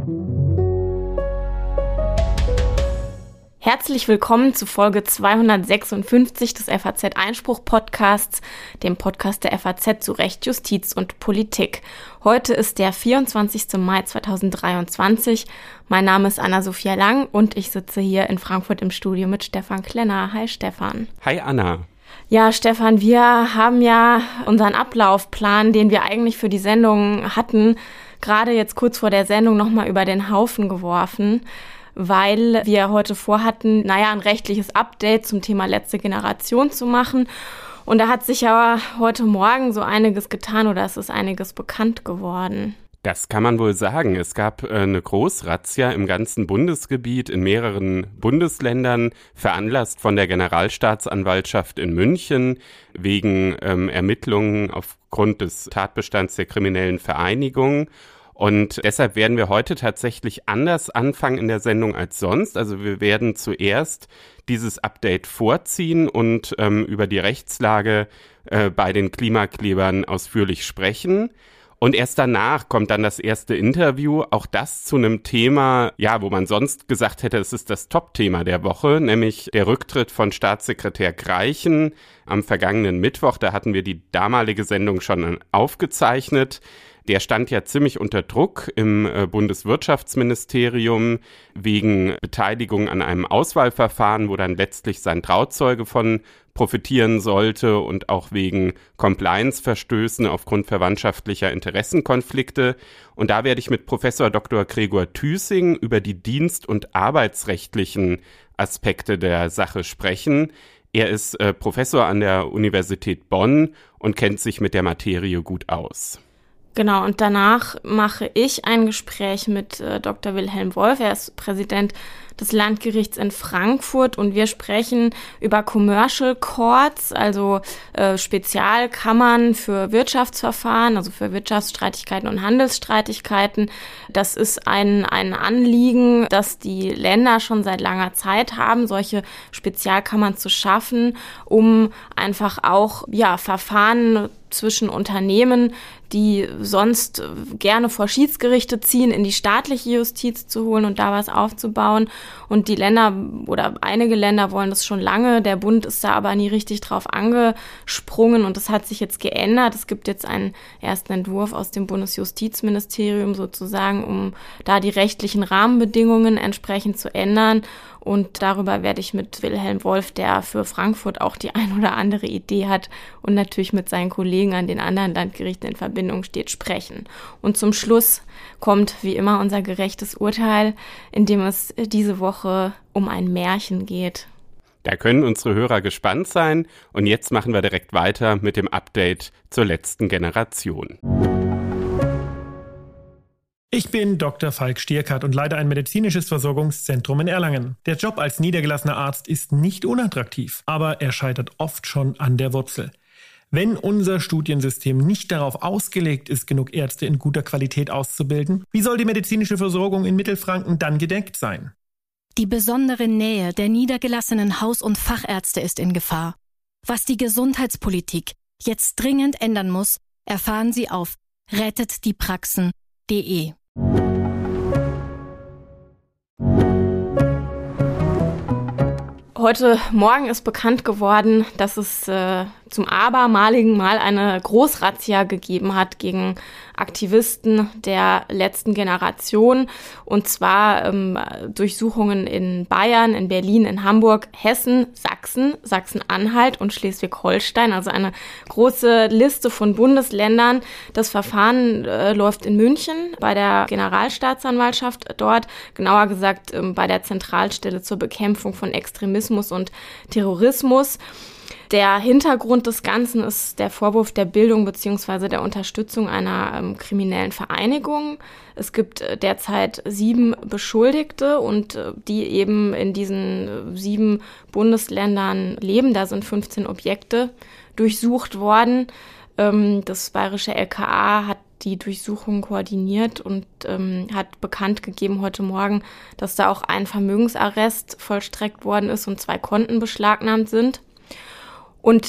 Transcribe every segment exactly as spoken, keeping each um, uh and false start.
Herzlich willkommen zu Folge zweihundertsechsundfünfzig des F A Z-Einspruch-Podcasts, dem Podcast der F A Z zu Recht, Justiz und Politik. Heute ist der vierundzwanzigster Mai zweitausenddreiundzwanzig. Mein Name ist Anna-Sophia Lang und ich sitze hier in Frankfurt im Studio mit Stefan Klenner. Hi Stefan. Hi Anna. Ja, Stefan, wir haben ja unseren Ablaufplan, den wir eigentlich für die Sendung hatten, gerade jetzt kurz vor der Sendung nochmal über den Haufen geworfen, weil wir heute vorhatten, naja, ein rechtliches Update zum Thema letzte Generation zu machen. Und da hat sich ja heute Morgen so einiges getan oder es ist einiges bekannt geworden. Das kann man wohl sagen. Es gab äh, eine Großrazzia im ganzen Bundesgebiet in mehreren Bundesländern, veranlasst von der Generalstaatsanwaltschaft in München wegen ähm, Ermittlungen aufgrund des Tatbestands der kriminellen Vereinigung. Und deshalb werden wir heute tatsächlich anders anfangen in der Sendung als sonst. Also wir werden zuerst dieses Update vorziehen und ähm, über die Rechtslage äh, bei den Klimaklebern ausführlich sprechen. Und erst danach kommt dann das erste Interview, auch das zu einem Thema, ja, wo man sonst gesagt hätte, es ist das Top-Thema der Woche, nämlich der Rücktritt von Staatssekretär Greichen am vergangenen Mittwoch. Da hatten wir die damalige Sendung schon aufgezeichnet. Der stand ja ziemlich unter Druck im äh, Bundeswirtschaftsministerium wegen Beteiligung an einem Auswahlverfahren, wo dann letztlich sein Trauzeuge von profitieren sollte und auch wegen Compliance-Verstößen aufgrund verwandtschaftlicher Interessenkonflikte. Und da werde ich mit Professor Doktor Gregor Thüssing über die dienst- und arbeitsrechtlichen Aspekte der Sache sprechen. Er ist äh, Professor an der Universität Bonn und kennt sich mit der Materie gut aus. Genau, und danach mache ich ein Gespräch mit äh, Doktor Wilhelm Wolf. Er ist Präsident des Landgerichts in Frankfurt und wir sprechen über Commercial Courts, also äh, Spezialkammern für Wirtschaftsverfahren, also für Wirtschaftsstreitigkeiten und Handelsstreitigkeiten. Das ist ein, ein Anliegen, das die Länder schon seit langer Zeit haben, solche Spezialkammern zu schaffen, um einfach auch ja Verfahren zwischen Unternehmen, die sonst gerne vor Schiedsgerichte ziehen, in die staatliche Justiz zu holen und da was aufzubauen. Und die Länder oder einige Länder wollen das schon lange. Der Bund ist da aber nie richtig drauf angesprungen und das hat sich jetzt geändert. Es gibt jetzt einen ersten Entwurf aus dem Bundesjustizministerium sozusagen, um da die rechtlichen Rahmenbedingungen entsprechend zu ändern. Und darüber werde ich mit Wilhelm Wolf, der für Frankfurt auch die ein oder andere Idee hat und natürlich mit seinen Kollegen an den anderen Landgerichten in Verbindung steht, sprechen. Und zum Schluss kommt wie immer unser gerechtes Urteil, in dem es diese Woche um ein Märchen geht. Da können unsere Hörer gespannt sein. Und jetzt machen wir direkt weiter mit dem Update zur letzten Generation. Ich bin Doktor Falk Stierkart und leite ein medizinisches Versorgungszentrum in Erlangen. Der Job als niedergelassener Arzt ist nicht unattraktiv, aber er scheitert oft schon an der Wurzel. Wenn unser Studiensystem nicht darauf ausgelegt ist, genug Ärzte in guter Qualität auszubilden, wie soll die medizinische Versorgung in Mittelfranken dann gedeckt sein? Die besondere Nähe der niedergelassenen Haus- und Fachärzte ist in Gefahr. Was die Gesundheitspolitik jetzt dringend ändern muss, erfahren Sie auf rettet die praxen punkt de. Heute Morgen ist bekannt geworden, dass es äh, zum abermaligen Mal eine Großrazzia gegeben hat gegen Aktivisten der letzten Generation. Und zwar ähm, Durchsuchungen in Bayern, in Berlin, in Hamburg, Hessen, Sachsen, Sachsen-Anhalt und Schleswig-Holstein. Also eine große Liste von Bundesländern. Das Verfahren äh, läuft in München bei der Generalstaatsanwaltschaft dort. Genauer gesagt ähm, bei der Zentralstelle zur Bekämpfung von Extremismus und Terrorismus. Der Hintergrund des Ganzen ist der Vorwurf der Bildung bzw. der Unterstützung einer ähm, kriminellen Vereinigung. Es gibt äh, derzeit sieben Beschuldigte und äh, die eben in diesen äh, sieben Bundesländern leben. Da sind fünfzehn Objekte durchsucht worden. Ähm, das bayerische L K A hat die Durchsuchung koordiniert und ähm, hat bekannt gegeben heute Morgen, dass da auch ein Vermögensarrest vollstreckt worden ist und zwei Konten beschlagnahmt sind. Und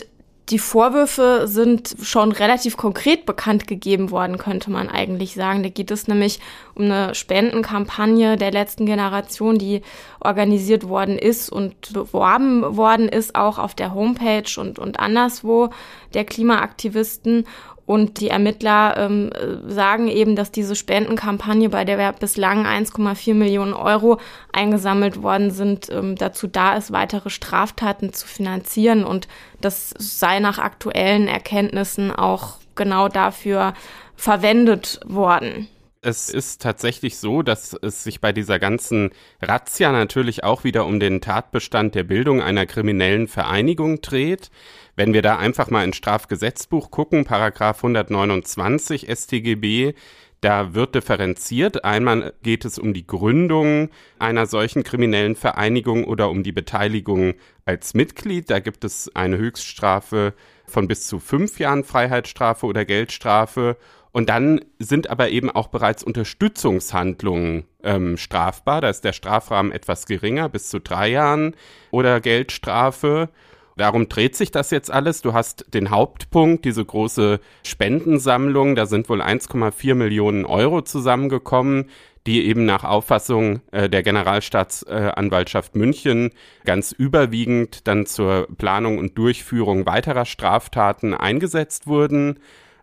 Die Vorwürfe sind schon relativ konkret bekannt gegeben worden, könnte man eigentlich sagen. Da geht es nämlich um eine Spendenkampagne der letzten Generation, die organisiert worden ist und beworben worden ist, auch auf der Homepage und, und anderswo der Klimaaktivisten. Und die Ermittler ähm, sagen eben, dass diese Spendenkampagne, bei der bislang eins Komma vier Millionen Euro eingesammelt worden sind, ähm, dazu da ist, weitere Straftaten zu finanzieren. Und das sei nach aktuellen Erkenntnissen auch genau dafür verwendet worden. Es ist tatsächlich so, dass es sich bei dieser ganzen Razzia natürlich auch wieder um den Tatbestand der Bildung einer kriminellen Vereinigung dreht. Wenn wir da einfach mal ins Strafgesetzbuch gucken, Paragraph hundertneunundzwanzig S t G B, da wird differenziert. Einmal geht es um die Gründung einer solchen kriminellen Vereinigung oder um die Beteiligung als Mitglied. Da gibt es eine Höchststrafe von bis zu fünf Jahren Freiheitsstrafe oder Geldstrafe. Und dann sind aber eben auch bereits Unterstützungshandlungen ähm, strafbar. Da ist der Strafrahmen etwas geringer, bis zu drei Jahren oder Geldstrafe. Darum dreht sich das jetzt alles. Du hast den Hauptpunkt, diese große Spendensammlung. Da sind wohl eins Komma vier Millionen Euro zusammengekommen, die eben nach Auffassung äh, der Generalstaatsanwaltschaft äh, München ganz überwiegend dann zur Planung und Durchführung weiterer Straftaten eingesetzt wurden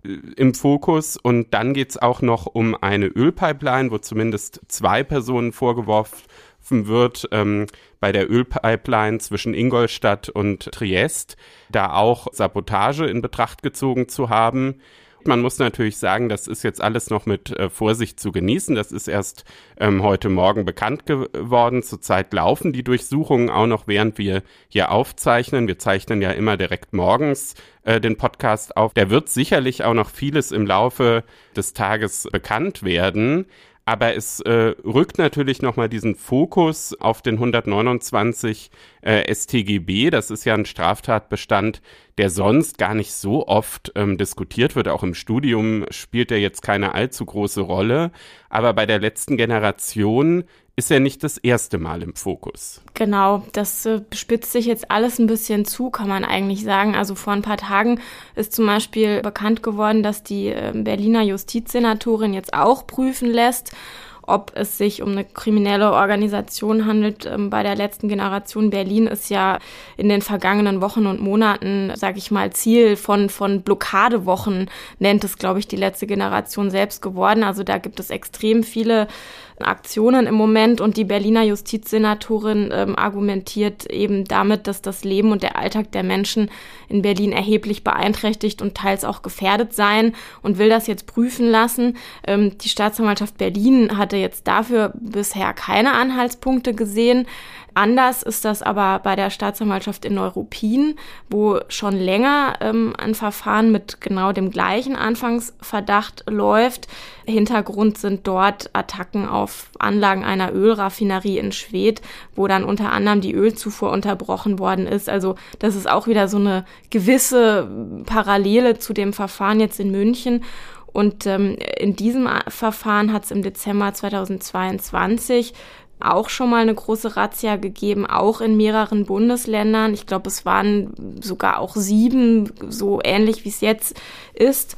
im Fokus. Und dann geht's auch noch um eine Ölpipeline, wo zumindest zwei Personen vorgeworfen wird, ähm, bei der Ölpipeline zwischen Ingolstadt und Triest, da auch Sabotage in Betracht gezogen zu haben. Man muss natürlich sagen, das ist jetzt alles noch mit äh, Vorsicht zu genießen. Das ist erst ähm, heute Morgen bekannt geworden. Zurzeit laufen die Durchsuchungen auch noch, während wir hier aufzeichnen. Wir zeichnen ja immer direkt morgens äh, den Podcast auf. Da wird sicherlich auch noch vieles im Laufe des Tages bekannt werden. Aber es äh, rückt natürlich nochmal diesen Fokus auf den hundertneunundzwanzig äh, S t G B. Das ist ja ein Straftatbestand, der sonst gar nicht so oft ähm, diskutiert wird. Auch im Studium spielt er jetzt keine allzu große Rolle. Aber bei der letzten Generation ist er nicht das erste Mal im Fokus. Genau, das äh, spitzt sich jetzt alles ein bisschen zu, kann man eigentlich sagen. Also vor ein paar Tagen ist zum Beispiel bekannt geworden, dass die äh, Berliner Justizsenatorin jetzt auch prüfen lässt, ob es sich um eine kriminelle Organisation handelt. Ähm, bei der letzten Generation Berlin ist ja in den vergangenen Wochen und Monaten, sage ich mal, Ziel von von Blockadewochen, nennt es, glaube ich, die letzte Generation selbst geworden. Also da gibt es extrem viele Aktionen im Moment und die Berliner Justizsenatorin ähm, argumentiert eben damit, dass das Leben und der Alltag der Menschen in Berlin erheblich beeinträchtigt und teils auch gefährdet seien und will das jetzt prüfen lassen. Ähm, die Staatsanwaltschaft Berlin hatte jetzt dafür bisher keine Anhaltspunkte gesehen. Anders ist das aber bei der Staatsanwaltschaft in Neuruppin, wo schon länger ähm, ein Verfahren mit genau dem gleichen Anfangsverdacht läuft. Hintergrund sind dort Attacken auf Anlagen einer Ölraffinerie in Schwedt, wo dann unter anderem die Ölzufuhr unterbrochen worden ist. Also das ist auch wieder so eine gewisse Parallele zu dem Verfahren jetzt in München. Und ähm, in diesem Verfahren hat es im Dezember zweitausendzweiundzwanzig auch schon mal eine große Razzia gegeben, auch in mehreren Bundesländern. Ich glaube, es waren sogar auch sieben, so ähnlich wie es jetzt ist.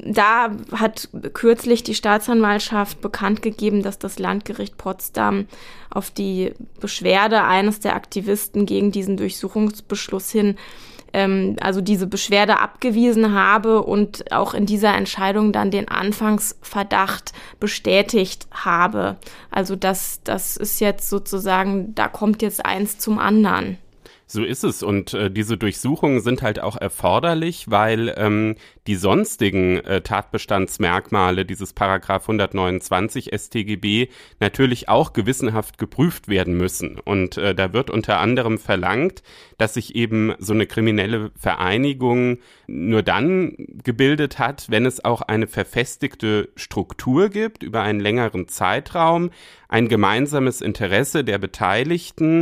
Da hat kürzlich die Staatsanwaltschaft bekannt gegeben, dass das Landgericht Potsdam auf die Beschwerde eines der Aktivisten gegen diesen Durchsuchungsbeschluss hin also diese Beschwerde abgewiesen habe und auch in dieser Entscheidung dann den Anfangsverdacht bestätigt habe. Also das, das ist jetzt sozusagen, da kommt jetzt eins zum anderen. So ist es und äh, diese Durchsuchungen sind halt auch erforderlich, weil ähm, die sonstigen äh, Tatbestandsmerkmale dieses Paragraph hundertneunundzwanzig S t G B natürlich auch gewissenhaft geprüft werden müssen. Und äh, da wird unter anderem verlangt, dass sich eben so eine kriminelle Vereinigung nur dann gebildet hat, wenn es auch eine verfestigte Struktur gibt über einen längeren Zeitraum, ein gemeinsames Interesse der Beteiligten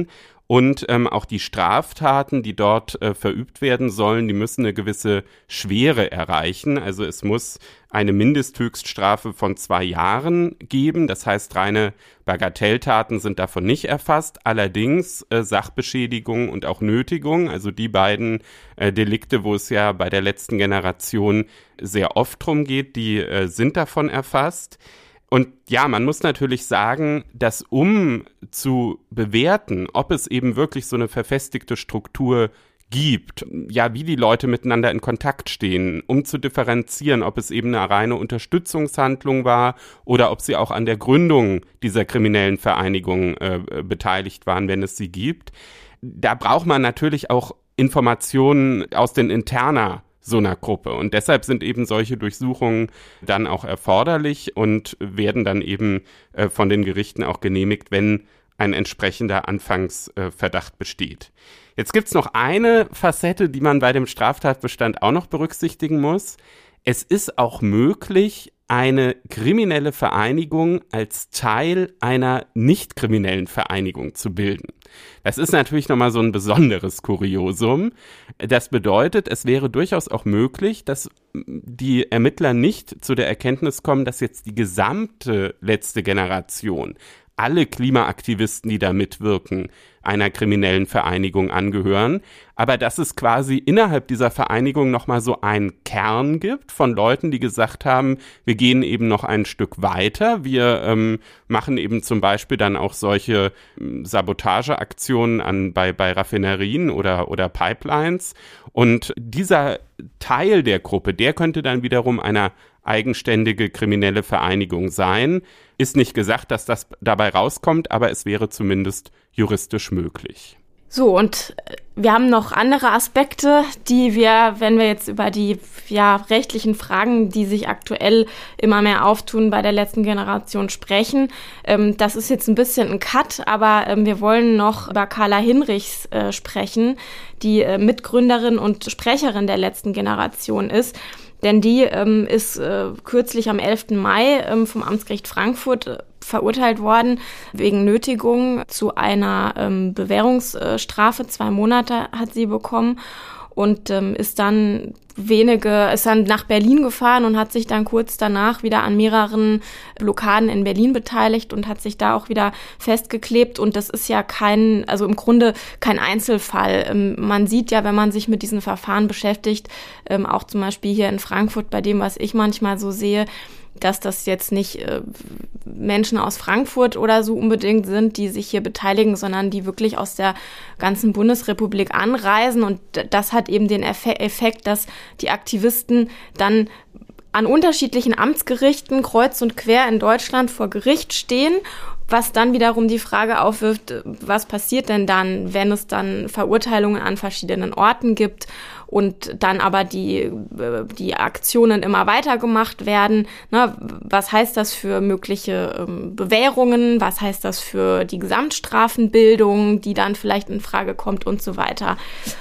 Und ähm, auch die Straftaten, die dort äh, verübt werden sollen, die müssen eine gewisse Schwere erreichen. Also es muss eine Mindesthöchststrafe von zwei Jahren geben. Das heißt, reine Bagatelltaten sind davon nicht erfasst. Allerdings äh, Sachbeschädigung und auch Nötigung, also die beiden äh, Delikte, wo es ja bei der letzten Generation sehr oft drum geht, die äh, sind davon erfasst. Und ja, man muss natürlich sagen, dass um zu bewerten, ob es eben wirklich so eine verfestigte Struktur gibt, ja, wie die Leute miteinander in Kontakt stehen, um zu differenzieren, ob es eben eine reine Unterstützungshandlung war oder ob sie auch an der Gründung dieser kriminellen Vereinigung äh, beteiligt waren, wenn es sie gibt. Da braucht man natürlich auch Informationen aus den Interna so einer Gruppe. Und deshalb sind eben solche Durchsuchungen dann auch erforderlich und werden dann eben äh, von den Gerichten auch genehmigt, wenn ein entsprechender Anfangsverdacht äh, besteht. Jetzt gibt's noch eine Facette, die man bei dem Straftatbestand auch noch berücksichtigen muss. Es ist auch möglich, eine kriminelle Vereinigung als Teil einer nicht kriminellen Vereinigung zu bilden. Das ist natürlich nochmal so ein besonderes Kuriosum. Das bedeutet, es wäre durchaus auch möglich, dass die Ermittler nicht zu der Erkenntnis kommen, dass jetzt die gesamte letzte Generation, alle Klimaaktivisten, die da mitwirken, einer kriminellen Vereinigung angehören, aber dass es quasi innerhalb dieser Vereinigung nochmal so einen Kern gibt von Leuten, die gesagt haben, wir gehen eben noch ein Stück weiter, wir ähm, machen eben zum Beispiel dann auch solche ähm, Sabotageaktionen an, bei, bei Raffinerien oder, oder Pipelines, und dieser Teil der Gruppe, der könnte dann wiederum einer eigenständige kriminelle Vereinigung sein. Ist nicht gesagt, dass das dabei rauskommt, aber es wäre zumindest juristisch möglich. So, und wir haben noch andere Aspekte, die wir, wenn wir jetzt über die ja, rechtlichen Fragen, die sich aktuell immer mehr auftun, bei der letzten Generation sprechen. Ähm, das ist jetzt ein bisschen ein Cut, aber ähm, wir wollen noch über Carla Hinrichs äh, sprechen, die äh, Mitgründerin und Sprecherin der letzten Generation ist. Denn die ähm, ist äh, kürzlich am elften Mai ähm, vom Amtsgericht Frankfurt äh, verurteilt worden wegen Nötigung zu einer ähm, Bewährungsstrafe. Zwei Monate hat sie bekommen und ähm, ist dann wenige, ist dann nach Berlin gefahren und hat sich dann kurz danach wieder an mehreren Blockaden in Berlin beteiligt und hat sich da auch wieder festgeklebt. Und das ist ja kein, also im Grunde kein Einzelfall. Ähm, man sieht ja, wenn man sich mit diesen Verfahren beschäftigt, ähm, auch zum Beispiel hier in Frankfurt, bei dem, was ich manchmal so sehe, dass das jetzt nicht äh, Menschen aus Frankfurt oder so unbedingt sind, die sich hier beteiligen, sondern die wirklich aus der ganzen Bundesrepublik anreisen. Und das hat eben den Eff- Effekt, dass die Aktivisten dann an unterschiedlichen Amtsgerichten kreuz und quer in Deutschland vor Gericht stehen, was dann wiederum die Frage aufwirft, was passiert denn dann, wenn es dann Verurteilungen an verschiedenen Orten gibt und dann aber die, die Aktionen immer weiter gemacht werden. Ne, was heißt das für mögliche ähm, Bewährungen? Was heißt das für die Gesamtstrafenbildung, die dann vielleicht in Frage kommt und so weiter?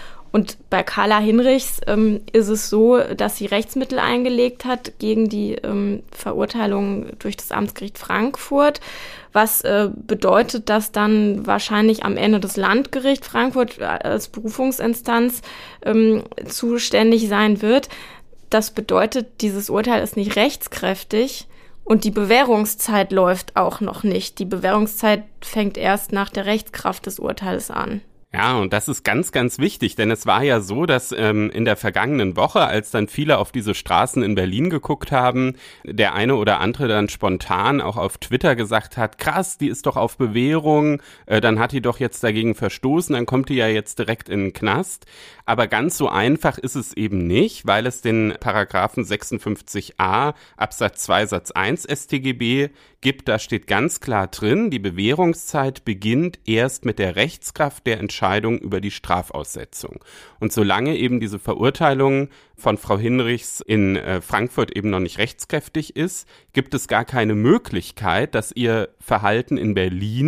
Und bei Carla Hinrichs ähm, ist es so, dass sie Rechtsmittel eingelegt hat gegen die ähm, Verurteilung durch das Amtsgericht Frankfurt, was äh, bedeutet, dass dann wahrscheinlich am Ende das Landgericht Frankfurt als Berufungsinstanz ähm, zuständig sein wird. Das bedeutet, dieses Urteil ist nicht rechtskräftig und die Bewährungszeit läuft auch noch nicht. Die Bewährungszeit fängt erst nach der Rechtskraft des Urteils an. Ja, und das ist ganz, ganz wichtig, denn es war ja so, dass ähm, in der vergangenen Woche, als dann viele auf diese Straßen in Berlin geguckt haben, der eine oder andere dann spontan auch auf Twitter gesagt hat, krass, die ist doch auf Bewährung, äh, dann hat die doch jetzt dagegen verstoßen, dann kommt die ja jetzt direkt in den Knast. Aber ganz so einfach ist es eben nicht, weil es den Paragraphen sechsundfünfzig a Absatz zwei Satz eins S t G B gibt. Da steht ganz klar drin, die Bewährungszeit beginnt erst mit der Rechtskraft der Entscheidung über die Strafaussetzung. Und solange eben diese Verurteilung von Frau Hinrichs in äh, Frankfurt eben noch nicht rechtskräftig ist, gibt es gar keine Möglichkeit, dass ihr Verhalten in Berlin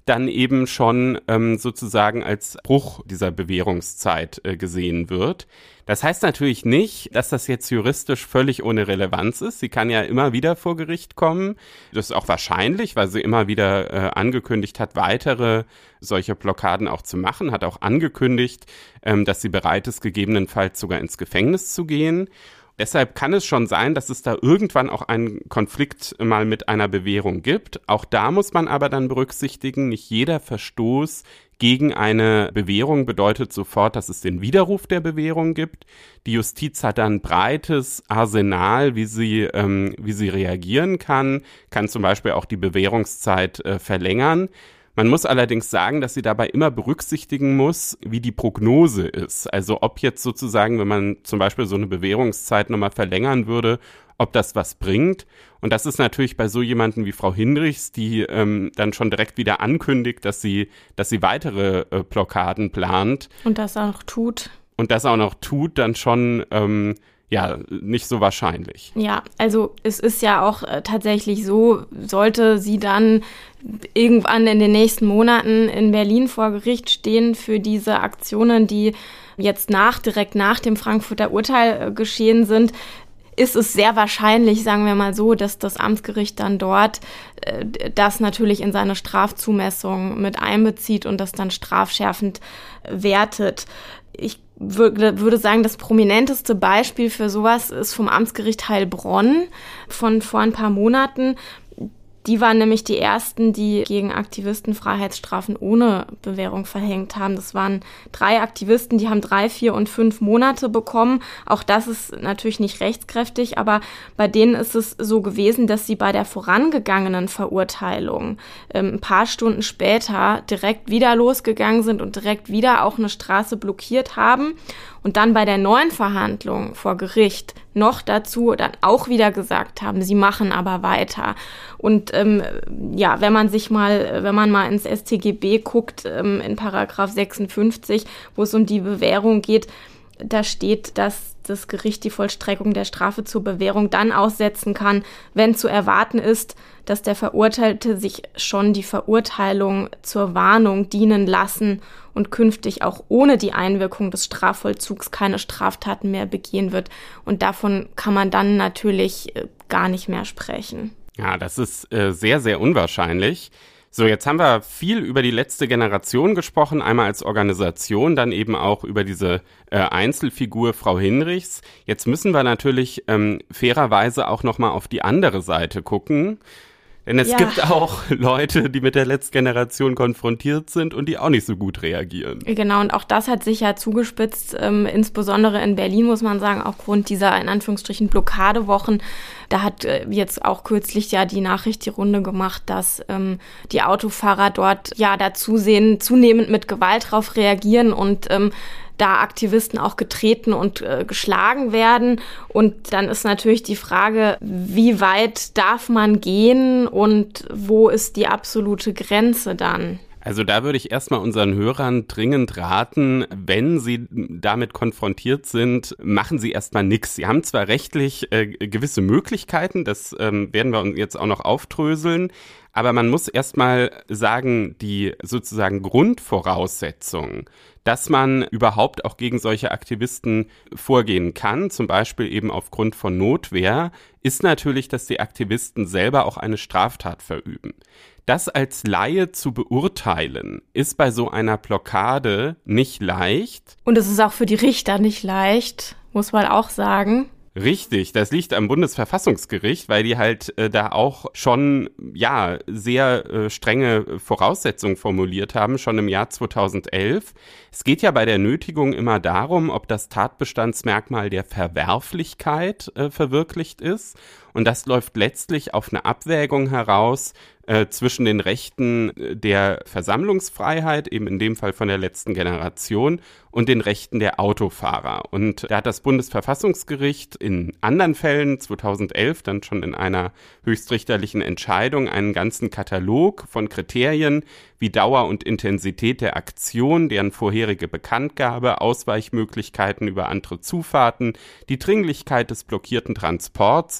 dann eben schon ähm, sozusagen als Bruch dieser Bewährungszeit äh, gesehen wird. Das heißt natürlich nicht, dass das jetzt juristisch völlig ohne Relevanz ist. Sie kann ja immer wieder vor Gericht kommen. Das ist auch wahrscheinlich, weil sie immer wieder äh, angekündigt hat, weitere solche Blockaden auch zu machen, hat auch angekündigt, ähm, dass sie bereit ist, gegebenenfalls sogar ins Gefängnis zu gehen. Deshalb kann es schon sein, dass es da irgendwann auch einen Konflikt mal mit einer Bewährung gibt. Auch da muss man aber dann berücksichtigen, nicht jeder Verstoß gegen eine Bewährung bedeutet sofort, dass es den Widerruf der Bewährung gibt. Die Justiz hat dann ein breites Arsenal, wie sie, ähm, wie sie reagieren kann, kann zum Beispiel auch die Bewährungszeit äh, verlängern. Man muss allerdings sagen, dass sie dabei immer berücksichtigen muss, wie die Prognose ist. Also ob jetzt sozusagen, wenn man zum Beispiel so eine Bewährungszeit nochmal verlängern würde, ob das was bringt. Und das ist natürlich bei so jemanden wie Frau Hinrichs, die ähm, dann schon direkt wieder ankündigt, dass sie, dass sie weitere äh, Blockaden plant. Und das auch tut. Und das auch noch tut, dann schon ähm, ja nicht so wahrscheinlich. Ja, also es ist ja auch äh, tatsächlich so, sollte sie dann irgendwann in den nächsten Monaten in Berlin vor Gericht stehen für diese Aktionen, die jetzt nach, direkt nach dem Frankfurter Urteil äh, geschehen sind, ist es sehr wahrscheinlich, sagen wir mal so, dass das Amtsgericht dann dort äh, das natürlich in seine Strafzumessung mit einbezieht und das dann strafschärfend wertet. Ich würde, würde sagen, das prominenteste Beispiel für sowas ist vom Amtsgericht Heilbronn von vor ein paar Monaten. Die waren nämlich die ersten, die gegen Aktivisten Freiheitsstrafen ohne Bewährung verhängt haben. Das waren drei Aktivisten, die haben drei, vier und fünf Monate bekommen. Auch das ist natürlich nicht rechtskräftig, aber bei denen ist es so gewesen, dass sie bei der vorangegangenen Verurteilung ähm, ein paar Stunden später direkt wieder losgegangen sind und direkt wieder auch eine Straße blockiert haben. Und dann bei der neuen Verhandlung vor Gericht noch dazu dann auch wieder gesagt haben, sie machen aber weiter. Und ähm, ja, wenn man sich mal, wenn man mal ins S t G B guckt, ähm, in Paragraph sechsundfünfzig, wo es um die Bewährung geht, da steht, dass das Gericht die Vollstreckung der Strafe zur Bewährung dann aussetzen kann, wenn zu erwarten ist, dass der Verurteilte sich schon die Verurteilung zur Warnung dienen lassen und künftig auch ohne die Einwirkung des Strafvollzugs keine Straftaten mehr begehen wird. Und davon kann man dann natürlich äh, gar nicht mehr sprechen. Ja, das ist äh, sehr, sehr unwahrscheinlich. So, jetzt haben wir viel über die letzte Generation gesprochen, einmal als Organisation, dann eben auch über diese äh, Einzelfigur Frau Hinrichs. Jetzt müssen wir natürlich ähm, fairerweise auch nochmal auf die andere Seite gucken. Denn es ja. gibt auch Leute, die mit der letzten Generation konfrontiert sind und die auch nicht so gut reagieren. Genau, und auch das hat sich ja zugespitzt, ähm, insbesondere in Berlin, muss man sagen, aufgrund dieser, in Anführungsstrichen, Blockadewochen. Da hat äh, jetzt auch kürzlich ja die Nachricht die Runde gemacht, dass ähm, die Autofahrer dort ja dazu sehen, zunehmend mit Gewalt drauf reagieren und ähm, da Aktivisten auch getreten und äh, geschlagen werden. Und dann ist natürlich die Frage, wie weit darf man gehen und wo ist die absolute Grenze dann? Also da würde ich erstmal unseren Hörern dringend raten, wenn sie damit konfrontiert sind, machen sie erstmal nichts. Sie haben zwar rechtlich äh, gewisse Möglichkeiten, das ähm, werden wir uns jetzt auch noch aufdröseln, aber man muss erstmal sagen, die sozusagen Grundvoraussetzung, dass man überhaupt auch gegen solche Aktivisten vorgehen kann, zum Beispiel eben aufgrund von Notwehr, ist natürlich, dass die Aktivisten selber auch eine Straftat verüben. Das als Laie zu beurteilen, ist bei so einer Blockade nicht leicht. Und es ist auch für die Richter nicht leicht, muss man auch sagen. Richtig, das liegt am Bundesverfassungsgericht, weil die halt äh, da auch schon ja sehr äh, strenge Voraussetzungen formuliert haben, schon im Jahr zweitausendelf. Es geht ja bei der Nötigung immer darum, ob das Tatbestandsmerkmal der Verwerflichkeit äh, verwirklicht ist. Und das läuft letztlich auf eine Abwägung heraus äh, zwischen den Rechten der Versammlungsfreiheit, eben in dem Fall von der letzten Generation, und den Rechten der Autofahrer. Und da hat das Bundesverfassungsgericht in anderen Fällen, zweitausendelf, dann schon in einer höchstrichterlichen Entscheidung, einen ganzen Katalog von Kriterien wie Dauer und Intensität der Aktion, deren vorherige Bekanntgabe, Ausweichmöglichkeiten über andere Zufahrten, die Dringlichkeit des blockierten Transports, aber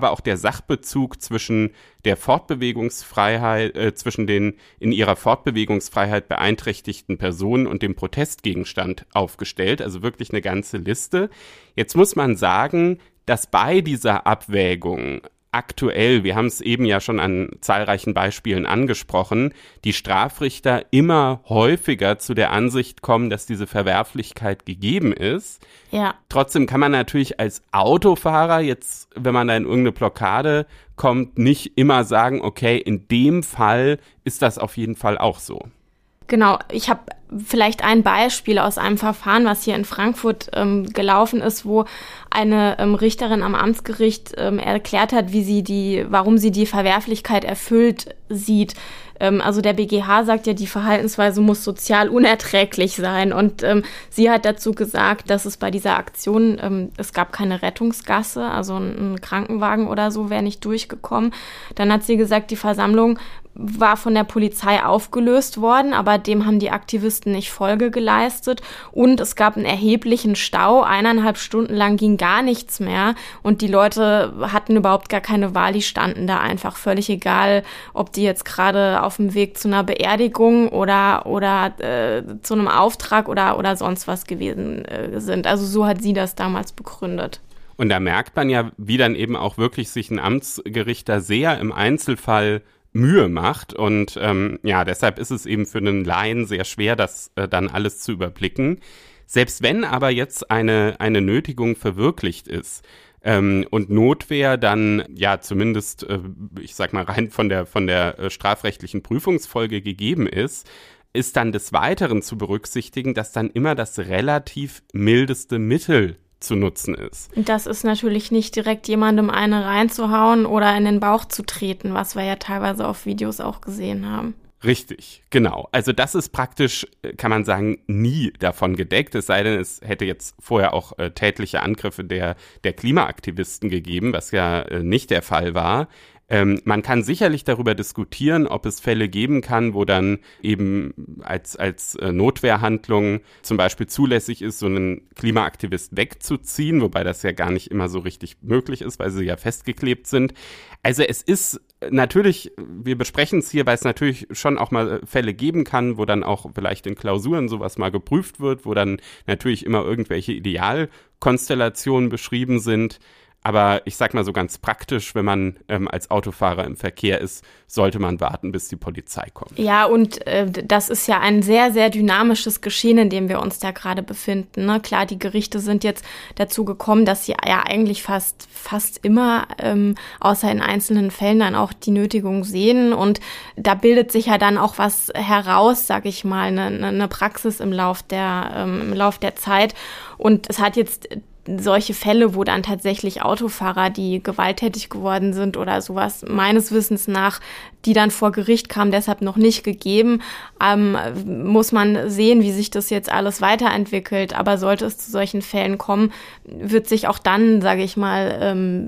aber auch der Sachbezug zwischen der Fortbewegungsfreiheit, äh, zwischen den in ihrer Fortbewegungsfreiheit beeinträchtigten Personen und dem Protestgegenstand aufgestellt, also wirklich eine ganze Liste. Jetzt muss man sagen, dass bei dieser Abwägung aktuell, wir haben es eben ja schon an zahlreichen Beispielen angesprochen, die Strafrichter immer häufiger zu der Ansicht kommen, dass diese Verwerflichkeit gegeben ist. Ja. Trotzdem kann man natürlich als Autofahrer jetzt, wenn man da in irgendeine Blockade kommt, nicht immer sagen, okay, in dem Fall ist das auf jeden Fall auch so. Genau, ich habe vielleicht ein Beispiel aus einem Verfahren, was hier in Frankfurt ähm, gelaufen ist, wo eine ähm, Richterin am Amtsgericht ähm, erklärt hat, wie sie die, warum sie die Verwerflichkeit erfüllt sieht. Ähm, also der B G H sagt ja, die Verhaltensweise muss sozial unerträglich sein. Und ähm, sie hat dazu gesagt, dass es bei dieser Aktion, ähm, es gab keine Rettungsgasse, also ein, ein Krankenwagen oder so wäre nicht durchgekommen. Dann hat sie gesagt, die Versammlung war von der Polizei aufgelöst worden, aber dem haben die Aktivisten nicht Folge geleistet und es gab einen erheblichen Stau, eineinhalb Stunden lang ging gar nichts mehr und die Leute hatten überhaupt gar keine Wahl, die standen da einfach, völlig egal, ob die jetzt gerade auf dem Weg zu einer Beerdigung oder oder äh, zu einem Auftrag oder oder sonst was gewesen äh, sind. Also so hat sie das damals begründet. Und da merkt man ja, wie dann eben auch wirklich sich ein Amtsgericht da sehr im Einzelfall Mühe macht und ähm, ja, deshalb ist es eben für einen Laien sehr schwer, das äh, dann alles zu überblicken. Selbst wenn aber jetzt eine, eine Nötigung verwirklicht ist ähm, und Notwehr dann ja zumindest, äh, ich sag mal rein von der, von der äh, strafrechtlichen Prüfungsfolge gegeben ist, ist dann des Weiteren zu berücksichtigen, dass dann immer das relativ mildeste Mittel zu nutzen ist. Das ist natürlich nicht direkt jemandem eine reinzuhauen oder in den Bauch zu treten, was wir ja teilweise auf Videos auch gesehen haben. Richtig, genau. Also das ist praktisch, kann man sagen, nie davon gedeckt, es sei denn, es hätte jetzt vorher auch äh, tätliche Angriffe der, der Klimaaktivisten gegeben, was ja äh, nicht der Fall war. Ähm, man kann sicherlich darüber diskutieren, ob es Fälle geben kann, wo dann eben als, als äh, Notwehrhandlung zum Beispiel zulässig ist, so einen Klimaaktivist wegzuziehen, wobei das ja gar nicht immer so richtig möglich ist, weil sie ja festgeklebt sind. Also es ist natürlich, wir besprechen es hier, weil es natürlich schon auch mal Fälle geben kann, wo dann auch vielleicht in Klausuren sowas mal geprüft wird, wo dann natürlich immer irgendwelche Idealkonstellationen beschrieben sind. Aber ich sag mal so ganz praktisch, wenn man ähm, als Autofahrer im Verkehr ist, sollte man warten, bis die Polizei kommt. Ja, und äh, das ist ja ein sehr, sehr dynamisches Geschehen, in dem wir uns da gerade befinden. Ne? Klar, die Gerichte sind jetzt dazu gekommen, dass sie ja eigentlich fast, fast immer, ähm, außer in einzelnen Fällen, dann auch die Nötigung sehen. Und da bildet sich ja dann auch was heraus, sag ich mal, eine, eine Praxis im Lauf der, ähm, im Lauf der Zeit. Und es hat jetzt solche Fälle, wo dann tatsächlich Autofahrer, die gewalttätig geworden sind oder sowas, meines Wissens nach, die dann vor Gericht kamen, deshalb noch nicht gegeben, ähm, muss man sehen, wie sich das jetzt alles weiterentwickelt. Aber sollte es zu solchen Fällen kommen, wird sich auch dann, sage ich mal,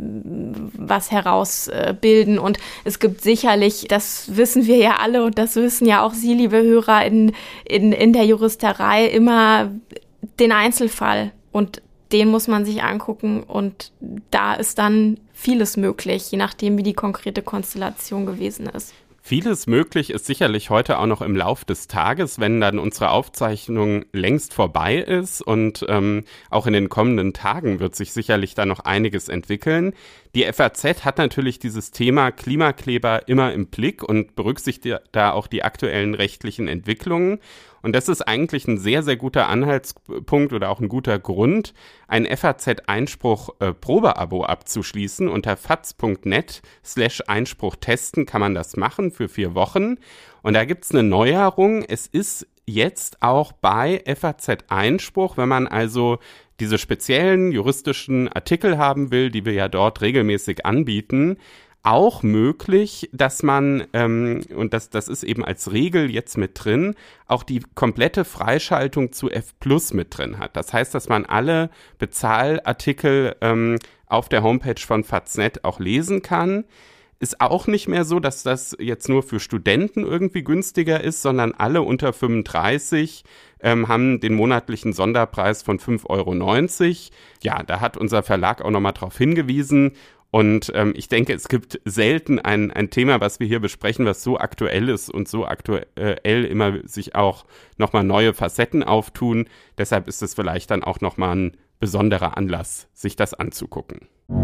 ähm, was herausbilden. Und es gibt sicherlich, das wissen wir ja alle und das wissen ja auch Sie, liebe Hörer, in, in, in der Juristerei immer den Einzelfall. Und den muss man sich angucken und da ist dann vieles möglich, je nachdem, wie die konkrete Konstellation gewesen ist. Vieles möglich ist sicherlich heute auch noch im Lauf des Tages, wenn dann unsere Aufzeichnung längst vorbei ist und ähm, auch in den kommenden Tagen wird sich sicherlich da noch einiges entwickeln. Die F A Z hat natürlich dieses Thema Klimakleber immer im Blick und berücksichtigt da auch die aktuellen rechtlichen Entwicklungen. Und das ist eigentlich ein sehr, sehr guter Anhaltspunkt oder auch ein guter Grund, ein F A Z-Einspruch-Probeabo abzuschließen. Unter faz.net slash Einspruch testen kann man das machen für vier Wochen. Und da gibt's eine Neuerung. Es ist jetzt auch bei F A Z-Einspruch, wenn man also diese speziellen juristischen Artikel haben will, die wir ja dort regelmäßig anbieten, auch möglich, dass man, ähm, und das, das ist eben als Regel jetzt mit drin, auch die komplette Freischaltung zu F Plus mit drin hat. Das heißt, dass man alle Bezahlartikel ähm, auf der Homepage von Faznet auch lesen kann. Ist auch nicht mehr so, dass das jetzt nur für Studenten irgendwie günstiger ist, sondern alle unter fünfunddreißig ähm, haben den monatlichen Sonderpreis von fünf Euro neunzig. Ja, da hat unser Verlag auch nochmal drauf hingewiesen. Und ähm, ich denke, es gibt selten ein, ein Thema, was wir hier besprechen, was so aktuell ist und so aktuell immer sich auch nochmal neue Facetten auftun. Deshalb ist es vielleicht dann auch nochmal ein besonderer Anlass, sich das anzugucken.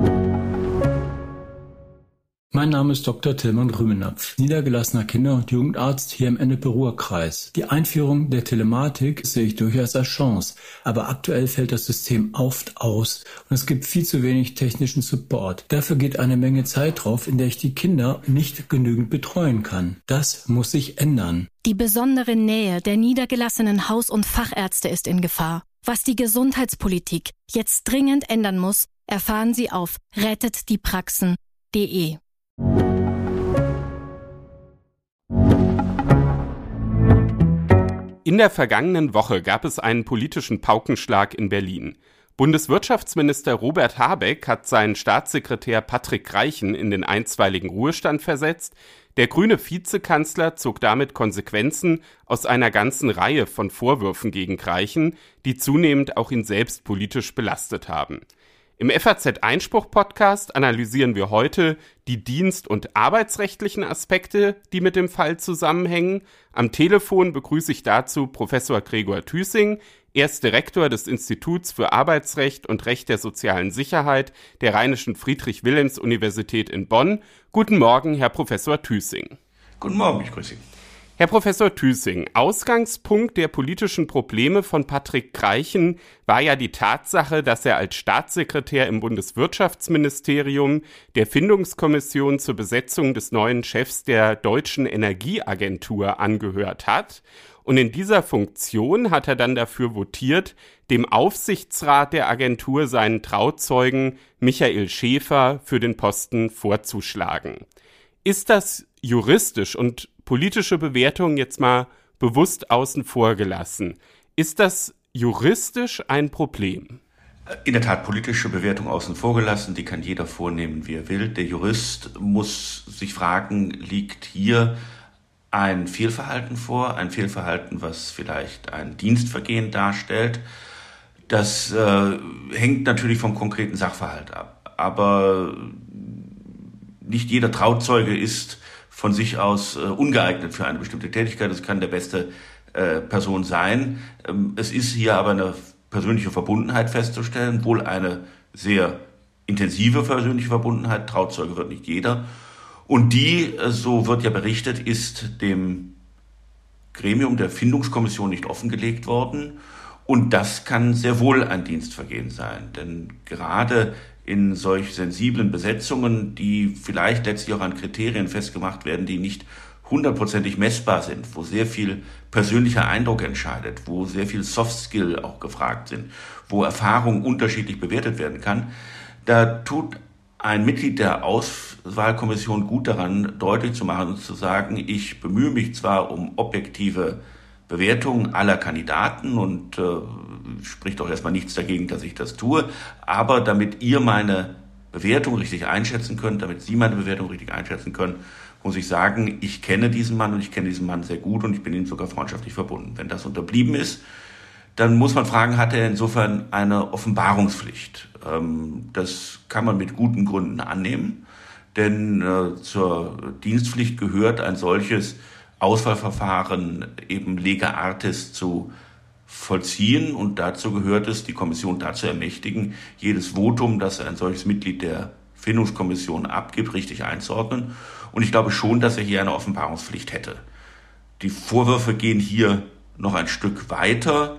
Mein Name ist Doktor Tilman Rümenapf, niedergelassener Kinder- und Jugendarzt hier im Ennepe-Ruhr-Kreis. Die Einführung der Telematik sehe ich durchaus als Chance, aber aktuell fällt das System oft aus und es gibt viel zu wenig technischen Support. Dafür geht eine Menge Zeit drauf, in der ich die Kinder nicht genügend betreuen kann. Das muss sich ändern. Die besondere Nähe der niedergelassenen Haus- und Fachärzte ist in Gefahr. Was die Gesundheitspolitik jetzt dringend ändern muss, erfahren Sie auf rettet die praxen punkt de. In der vergangenen Woche gab es einen politischen Paukenschlag in Berlin. Bundeswirtschaftsminister Robert Habeck hat seinen Staatssekretär Patrick Reichen in den einstweiligen Ruhestand versetzt. Der grüne Vizekanzler zog damit Konsequenzen aus einer ganzen Reihe von Vorwürfen gegen Reichen, die zunehmend auch ihn selbst politisch belastet haben. Im F A Z-Einspruch-Podcast analysieren wir heute die dienst- und arbeitsrechtlichen Aspekte, die mit dem Fall zusammenhängen. Am Telefon begrüße ich dazu Professor Gregor Thüssing. Er ist Direktor des Instituts für Arbeitsrecht und Recht der sozialen Sicherheit der Rheinischen Friedrich-Wilhelms-Universität in Bonn. Guten Morgen, Herr Professor Thüssing. Guten Morgen, ich grüße Sie. Herr Professor Thüssing, Ausgangspunkt der politischen Probleme von Patrick Reichen war ja die Tatsache, dass er als Staatssekretär im Bundeswirtschaftsministerium der Findungskommission zur Besetzung des neuen Chefs der Deutschen Energieagentur angehört hat. Und in dieser Funktion hat er dann dafür votiert, dem Aufsichtsrat der Agentur seinen Trauzeugen Michael Schäfer für den Posten vorzuschlagen. Ist das juristisch und politische Bewertung jetzt mal bewusst außen vor gelassen? Ist das juristisch ein Problem? In der Tat, politische Bewertung außen vor gelassen, die kann jeder vornehmen, wie er will. Der Jurist muss sich fragen, liegt hier ein Fehlverhalten vor, ein Fehlverhalten, was vielleicht ein Dienstvergehen darstellt. Das äh, hängt natürlich vom konkreten Sachverhalt ab. Aber nicht jeder Trauzeuge ist von sich aus äh, ungeeignet für eine bestimmte Tätigkeit. Das kann der beste äh, Person sein. Ähm, es ist hier aber eine persönliche Verbundenheit festzustellen, wohl eine sehr intensive persönliche Verbundenheit. Trauzeuge wird nicht jeder. Und die, äh, so wird ja berichtet, ist dem Gremium der Findungskommission nicht offengelegt worden. Und das kann sehr wohl ein Dienstvergehen sein. Denn gerade in solch sensiblen Besetzungen, die vielleicht letztlich auch an Kriterien festgemacht werden, die nicht hundertprozentig messbar sind, wo sehr viel persönlicher Eindruck entscheidet, wo sehr viel Soft-Skill auch gefragt sind, wo Erfahrung unterschiedlich bewertet werden kann, da tut ein Mitglied der Auswahlkommission gut daran, deutlich zu machen und zu sagen, ich bemühe mich zwar um objektive Bewertung aller Kandidaten und äh, spricht auch erstmal nichts dagegen, dass ich das tue, aber damit ihr meine Bewertung richtig einschätzen könnt, damit Sie meine Bewertung richtig einschätzen können, muss ich sagen, ich kenne diesen Mann und ich kenne diesen Mann sehr gut und ich bin ihm sogar freundschaftlich verbunden. Wenn das unterblieben ist, dann muss man fragen, hat er insofern eine Offenbarungspflicht? Ähm, das kann man mit guten Gründen annehmen, denn äh, zur Dienstpflicht gehört ein solches Auswahlverfahren eben lege artis zu vollziehen und dazu gehört es, die Kommission dazu ermächtigen, jedes Votum, das ein solches Mitglied der Findungskommission abgibt, richtig einzuordnen. Und ich glaube schon, dass er hier eine Offenbarungspflicht hätte. Die Vorwürfe gehen hier noch ein Stück weiter.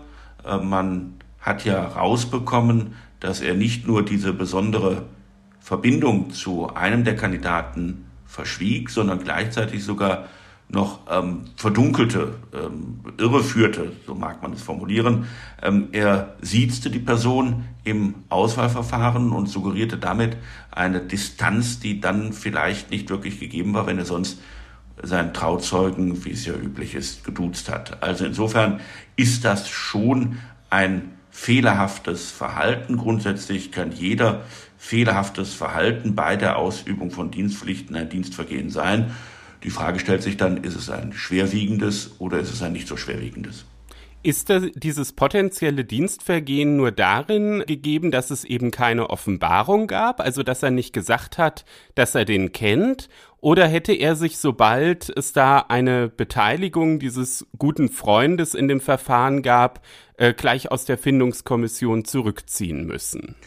Man hat ja rausbekommen, dass er nicht nur diese besondere Verbindung zu einem der Kandidaten verschwieg, sondern gleichzeitig sogar noch ähm, verdunkelte, ähm, irreführte, so mag man es formulieren. Ähm, er siezte die Person im Auswahlverfahren und suggerierte damit eine Distanz, die dann vielleicht nicht wirklich gegeben war, wenn er sonst seinen Trauzeugen, wie es ja üblich ist, geduzt hat. Also insofern ist das schon ein fehlerhaftes Verhalten. Grundsätzlich kann jeder fehlerhaftes Verhalten bei der Ausübung von Dienstpflichten ein Dienstvergehen sein. Die Frage stellt sich dann, ist es ein schwerwiegendes oder ist es ein nicht so schwerwiegendes? Ist das, dieses potenzielle Dienstvergehen nur darin gegeben, dass es eben keine Offenbarung gab, also dass er nicht gesagt hat, dass er den kennt? Oder hätte er sich, sobald es da eine Beteiligung dieses guten Freundes in dem Verfahren gab, äh, gleich aus der Findungskommission zurückziehen müssen?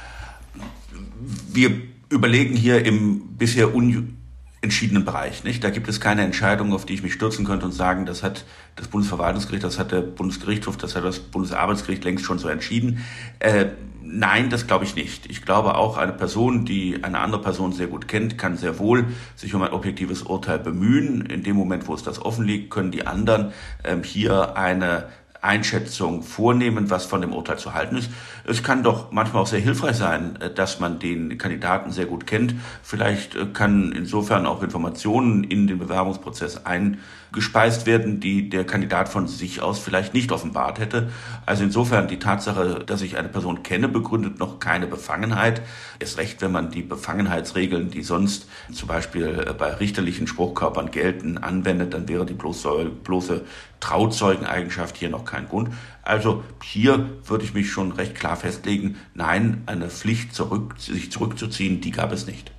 Wir überlegen hier im bisher unentschiedenen Bereich, nicht? Da gibt es keine Entscheidung, auf die ich mich stürzen könnte und sagen, das hat das Bundesverwaltungsgericht, das hat der Bundesgerichtshof, das hat das Bundesarbeitsgericht längst schon so entschieden. Äh, nein, das glaube ich nicht. Ich glaube auch, eine Person, die eine andere Person sehr gut kennt, kann sehr wohl sich um ein objektives Urteil bemühen. In dem Moment, wo es das offen liegt, können die anderen ähm, hier eine Einschätzung vornehmen, was von dem Urteil zu halten ist. Es kann doch manchmal auch sehr hilfreich sein, dass man den Kandidaten sehr gut kennt. Vielleicht kann insofern auch Informationen in den Bewerbungsprozess eingespeist werden, die der Kandidat von sich aus vielleicht nicht offenbart hätte. Also insofern die Tatsache, dass ich eine Person kenne, begründet noch keine Befangenheit. Erst recht, wenn man die Befangenheitsregeln, die sonst zum Beispiel bei richterlichen Spruchkörpern gelten, anwendet, dann wäre die bloße, bloße Trauzeugeneigenschaft hier noch kein Grund. Also hier würde ich mich schon recht klar festlegen, nein, eine Pflicht, zurück, sich zurückzuziehen, die gab es nicht.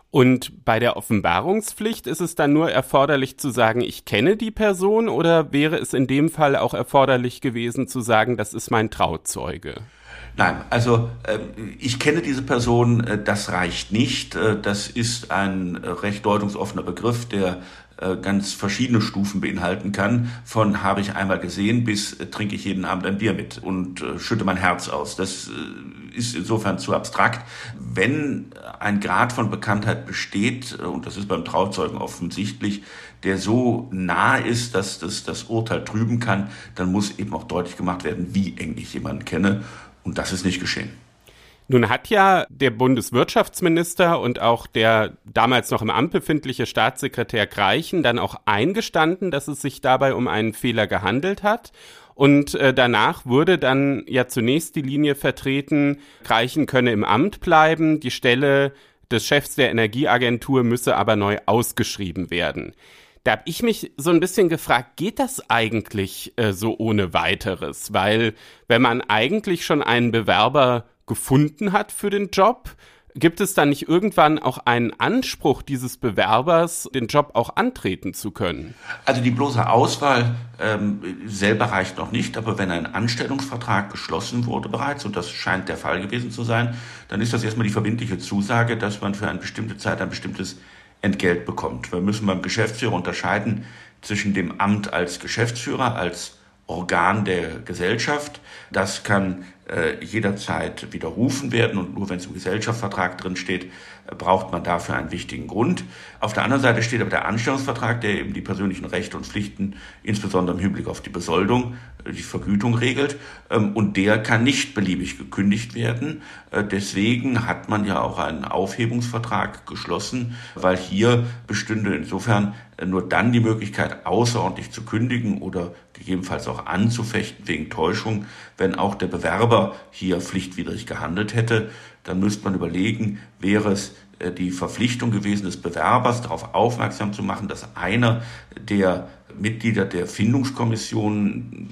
Und bei der Offenbarungspflicht ist es dann nur erforderlich zu sagen, ich kenne die Person, oder wäre es in dem Fall auch erforderlich gewesen zu sagen, das ist mein Trauzeuge? Nein, also äh, ich kenne diese Person, äh, das reicht nicht. Äh, das ist ein äh, recht deutungsoffener Begriff, der äh, ganz verschiedene Stufen beinhalten kann. Von habe ich einmal gesehen bis äh, trinke ich jeden Abend ein Bier mit und äh, schütte mein Herz aus. Das äh, ist insofern zu abstrakt. Wenn ein Grad von Bekanntheit besteht, äh, und das ist beim Trauzeugen offensichtlich, der so nahe ist, dass das das Urteil trüben kann, dann muss eben auch deutlich gemacht werden, wie eng ich jemanden kenne. Und das ist nicht geschehen. Nun hat ja der Bundeswirtschaftsminister und auch der damals noch im Amt befindliche Staatssekretär Greichen dann auch eingestanden, dass es sich dabei um einen Fehler gehandelt hat. Und äh, danach wurde dann ja zunächst die Linie vertreten, Greichen könne im Amt bleiben, die Stelle des Chefs der Energieagentur müsse aber neu ausgeschrieben werden. Da habe ich mich so ein bisschen gefragt, geht das eigentlich äh, so ohne Weiteres? Weil wenn man eigentlich schon einen Bewerber gefunden hat für den Job, gibt es dann nicht irgendwann auch einen Anspruch dieses Bewerbers, den Job auch antreten zu können? Also die bloße Auswahl ähm, selber reicht noch nicht, aber wenn ein Anstellungsvertrag geschlossen wurde bereits, und das scheint der Fall gewesen zu sein, dann ist das erstmal die verbindliche Zusage, dass man für eine bestimmte Zeit ein bestimmtes Entgelt bekommt. Wir müssen beim Geschäftsführer unterscheiden zwischen dem Amt als Geschäftsführer, als Organ der Gesellschaft. Das kann äh, jederzeit widerrufen werden und nur wenn es im Gesellschaftsvertrag drin steht, äh, braucht man dafür einen wichtigen Grund. Auf der anderen Seite steht aber der Anstellungsvertrag, der eben die persönlichen Rechte und Pflichten, insbesondere im Hinblick auf die Besoldung, äh, die Vergütung regelt, ähm, und der kann nicht beliebig gekündigt werden. Äh, deswegen hat man ja auch einen Aufhebungsvertrag geschlossen, weil hier bestünde insofern äh, nur dann die Möglichkeit, außerordentlich zu kündigen oder gegebenenfalls auch anzufechten wegen Täuschung, wenn auch der Bewerber hier pflichtwidrig gehandelt hätte. Dann müsste man überlegen, wäre es äh, die Verpflichtung gewesen des Bewerbers, darauf aufmerksam zu machen, dass einer der Mitglieder der Findungskommission,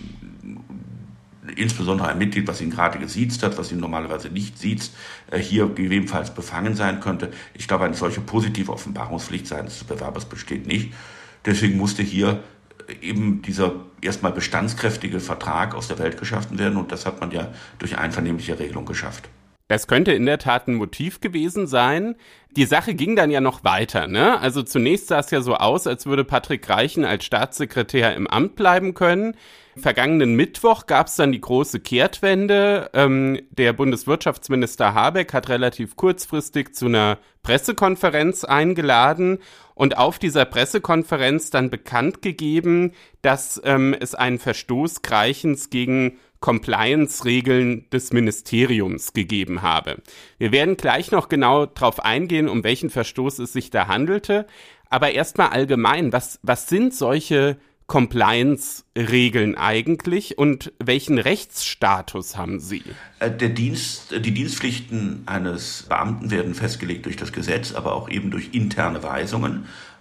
insbesondere ein Mitglied, was ihn gerade gesiezt hat, was ihn normalerweise nicht siezt, äh, hier gegebenenfalls befangen sein könnte. Ich glaube, eine solche positive Offenbarungspflicht seitens des Bewerbers besteht nicht. Deswegen musste hier eben dieser erstmal bestandskräftige Vertrag aus der Welt geschaffen werden, und das hat man ja durch einvernehmliche Regelung geschafft. Das könnte in der Tat ein Motiv gewesen sein. Die Sache ging dann ja noch weiter, ne? Also zunächst sah es ja so aus, als würde Patrick Greichen als Staatssekretär im Amt bleiben können. Vergangenen Mittwoch gab es dann die große Kehrtwende. Ähm, der Bundeswirtschaftsminister Habeck hat relativ kurzfristig zu einer Pressekonferenz eingeladen und auf dieser Pressekonferenz dann bekannt gegeben, dass ähm, es einen Verstoß Greichens gegen Compliance-Regeln des Ministeriums gegeben habe. Wir werden gleich noch genau darauf eingehen, um welchen Verstoß es sich da handelte. Aber erstmal allgemein, was, was sind solche Compliance-Regeln eigentlich und welchen Rechtsstatus haben sie? Der Dienst, die Dienstpflichten eines Beamten werden festgelegt durch das Gesetz, aber auch eben durch interne Weisungen.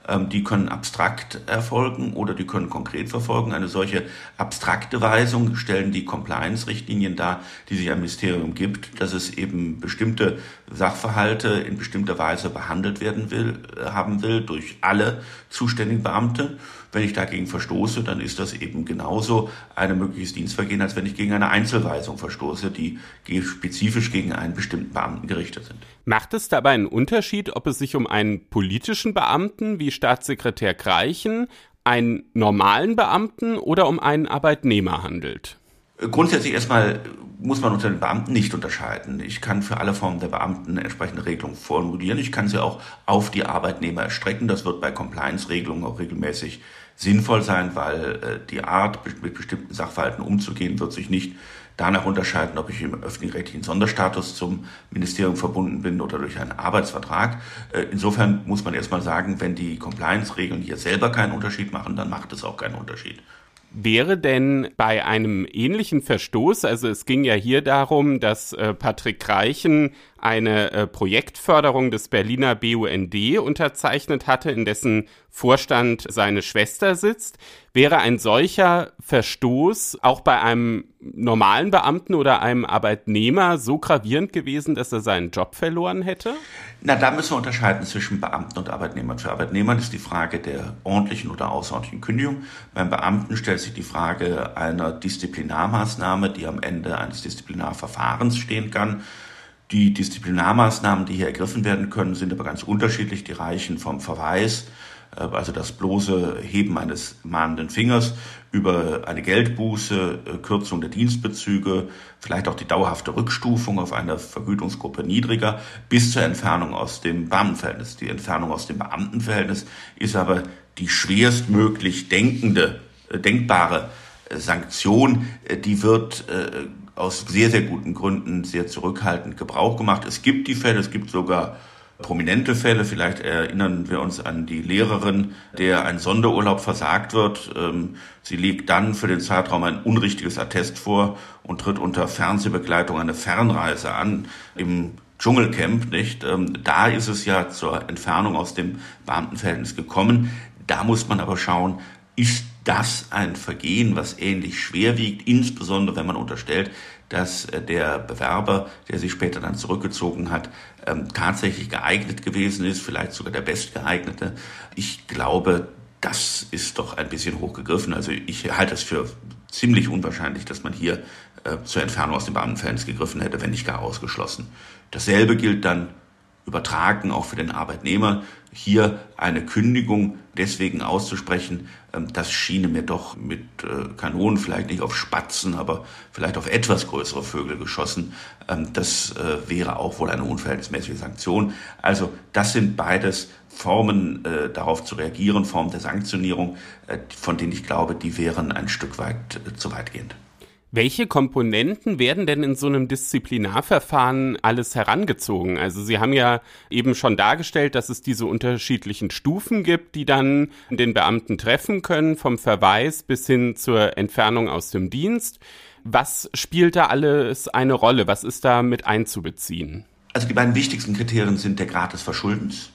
Die können abstrakt erfolgen oder die können konkret verfolgen. Eine solche abstrakte Weisung stellen die Compliance-Richtlinien dar, die sich ein Ministerium gibt, dass es eben bestimmte Sachverhalte in bestimmter Weise behandelt werden will, haben will durch alle zuständigen Beamte. Wenn ich dagegen verstoße, dann ist das eben genauso ein mögliches Dienstvergehen, als wenn ich gegen eine Einzelweisung verstoße, die spezifisch gegen einen bestimmten Beamten gerichtet sind. Macht es dabei einen Unterschied, ob es sich um einen politischen Beamten wie Staatssekretär Greichen, einen normalen Beamten oder um einen Arbeitnehmer handelt? Grundsätzlich erstmal muss man unter den Beamten nicht unterscheiden. Ich kann für alle Formen der Beamten entsprechende Regelungen formulieren. Ich kann sie auch auf die Arbeitnehmer erstrecken. Das wird bei Compliance-Regelungen auch regelmäßig sinnvoll sein, weil die Art, mit bestimmten Sachverhalten umzugehen, wird sich nicht danach unterscheiden, ob ich im öffentlich-rechtlichen Sonderstatus zum Ministerium verbunden bin oder durch einen Arbeitsvertrag. Insofern muss man erstmal sagen, wenn die Compliance-Regeln hier selber keinen Unterschied machen, dann macht es auch keinen Unterschied. Wäre denn bei einem ähnlichen Verstoß, also es ging ja hier darum, dass äh, Patrick Greichen eine äh, Projektförderung des Berliner B U N D unterzeichnet hatte, in dessen Vorstand seine Schwester sitzt, wäre ein solcher Verstoß auch bei einem normalen Beamten oder einem Arbeitnehmer so gravierend gewesen, dass er seinen Job verloren hätte? Na, da müssen wir unterscheiden zwischen Beamten und Arbeitnehmern. Für Arbeitnehmer ist die Frage der ordentlichen oder außerordentlichen Kündigung. Beim Beamten stellt sich die Frage einer Disziplinarmaßnahme, die am Ende eines Disziplinarverfahrens stehen kann. Die Disziplinarmaßnahmen, die hier ergriffen werden können, sind aber ganz unterschiedlich. Die reichen vom Verweis, also das bloße Heben eines mahnenden Fingers, über eine Geldbuße, Kürzung der Dienstbezüge, vielleicht auch die dauerhafte Rückstufung auf eine Vergütungsgruppe niedriger, bis zur Entfernung aus dem Beamtenverhältnis. Die Entfernung aus dem Beamtenverhältnis ist aber die schwerstmöglich denkende, denkbare Sanktion. Die wird aus sehr, sehr guten Gründen sehr zurückhaltend Gebrauch gemacht. Es gibt die Fälle, es gibt sogar prominente Fälle. Vielleicht erinnern wir uns an die Lehrerin, der ein Sonderurlaub versagt wird. Sie legt dann für den Zeitraum ein unrichtiges Attest vor und tritt unter Fernsehbegleitung eine Fernreise an im Dschungelcamp, nicht? Da ist es ja zur Entfernung aus dem Beamtenverhältnis gekommen. Da muss man aber schauen, ist das ein Vergehen, was ähnlich schwer wiegt, insbesondere wenn man unterstellt, dass der Bewerber, der sich später dann zurückgezogen hat, ähm, tatsächlich geeignet gewesen ist, vielleicht sogar der Bestgeeignete. Ich glaube, das ist doch ein bisschen hochgegriffen. Also ich halte es für ziemlich unwahrscheinlich, dass man hier äh, zur Entfernung aus dem Beamtenverhältnis gegriffen hätte, wenn nicht gar ausgeschlossen. Dasselbe gilt dann übertragen auch für den Arbeitnehmer. Hier eine Kündigung deswegen auszusprechen, das schiene mir doch mit Kanonen, vielleicht nicht auf Spatzen, aber vielleicht auf etwas größere Vögel geschossen. Das wäre auch wohl eine unverhältnismäßige Sanktion. Also das sind beides Formen, darauf zu reagieren, Formen der Sanktionierung, von denen ich glaube, die wären ein Stück weit zu weitgehend. Welche Komponenten werden denn in so einem Disziplinarverfahren alles herangezogen? Also Sie haben ja eben schon dargestellt, dass es diese unterschiedlichen Stufen gibt, die dann den Beamten treffen können, vom Verweis bis hin zur Entfernung aus dem Dienst. Was spielt da alles eine Rolle? Was ist da mit einzubeziehen? Also die beiden wichtigsten Kriterien sind der Grad des Verschuldens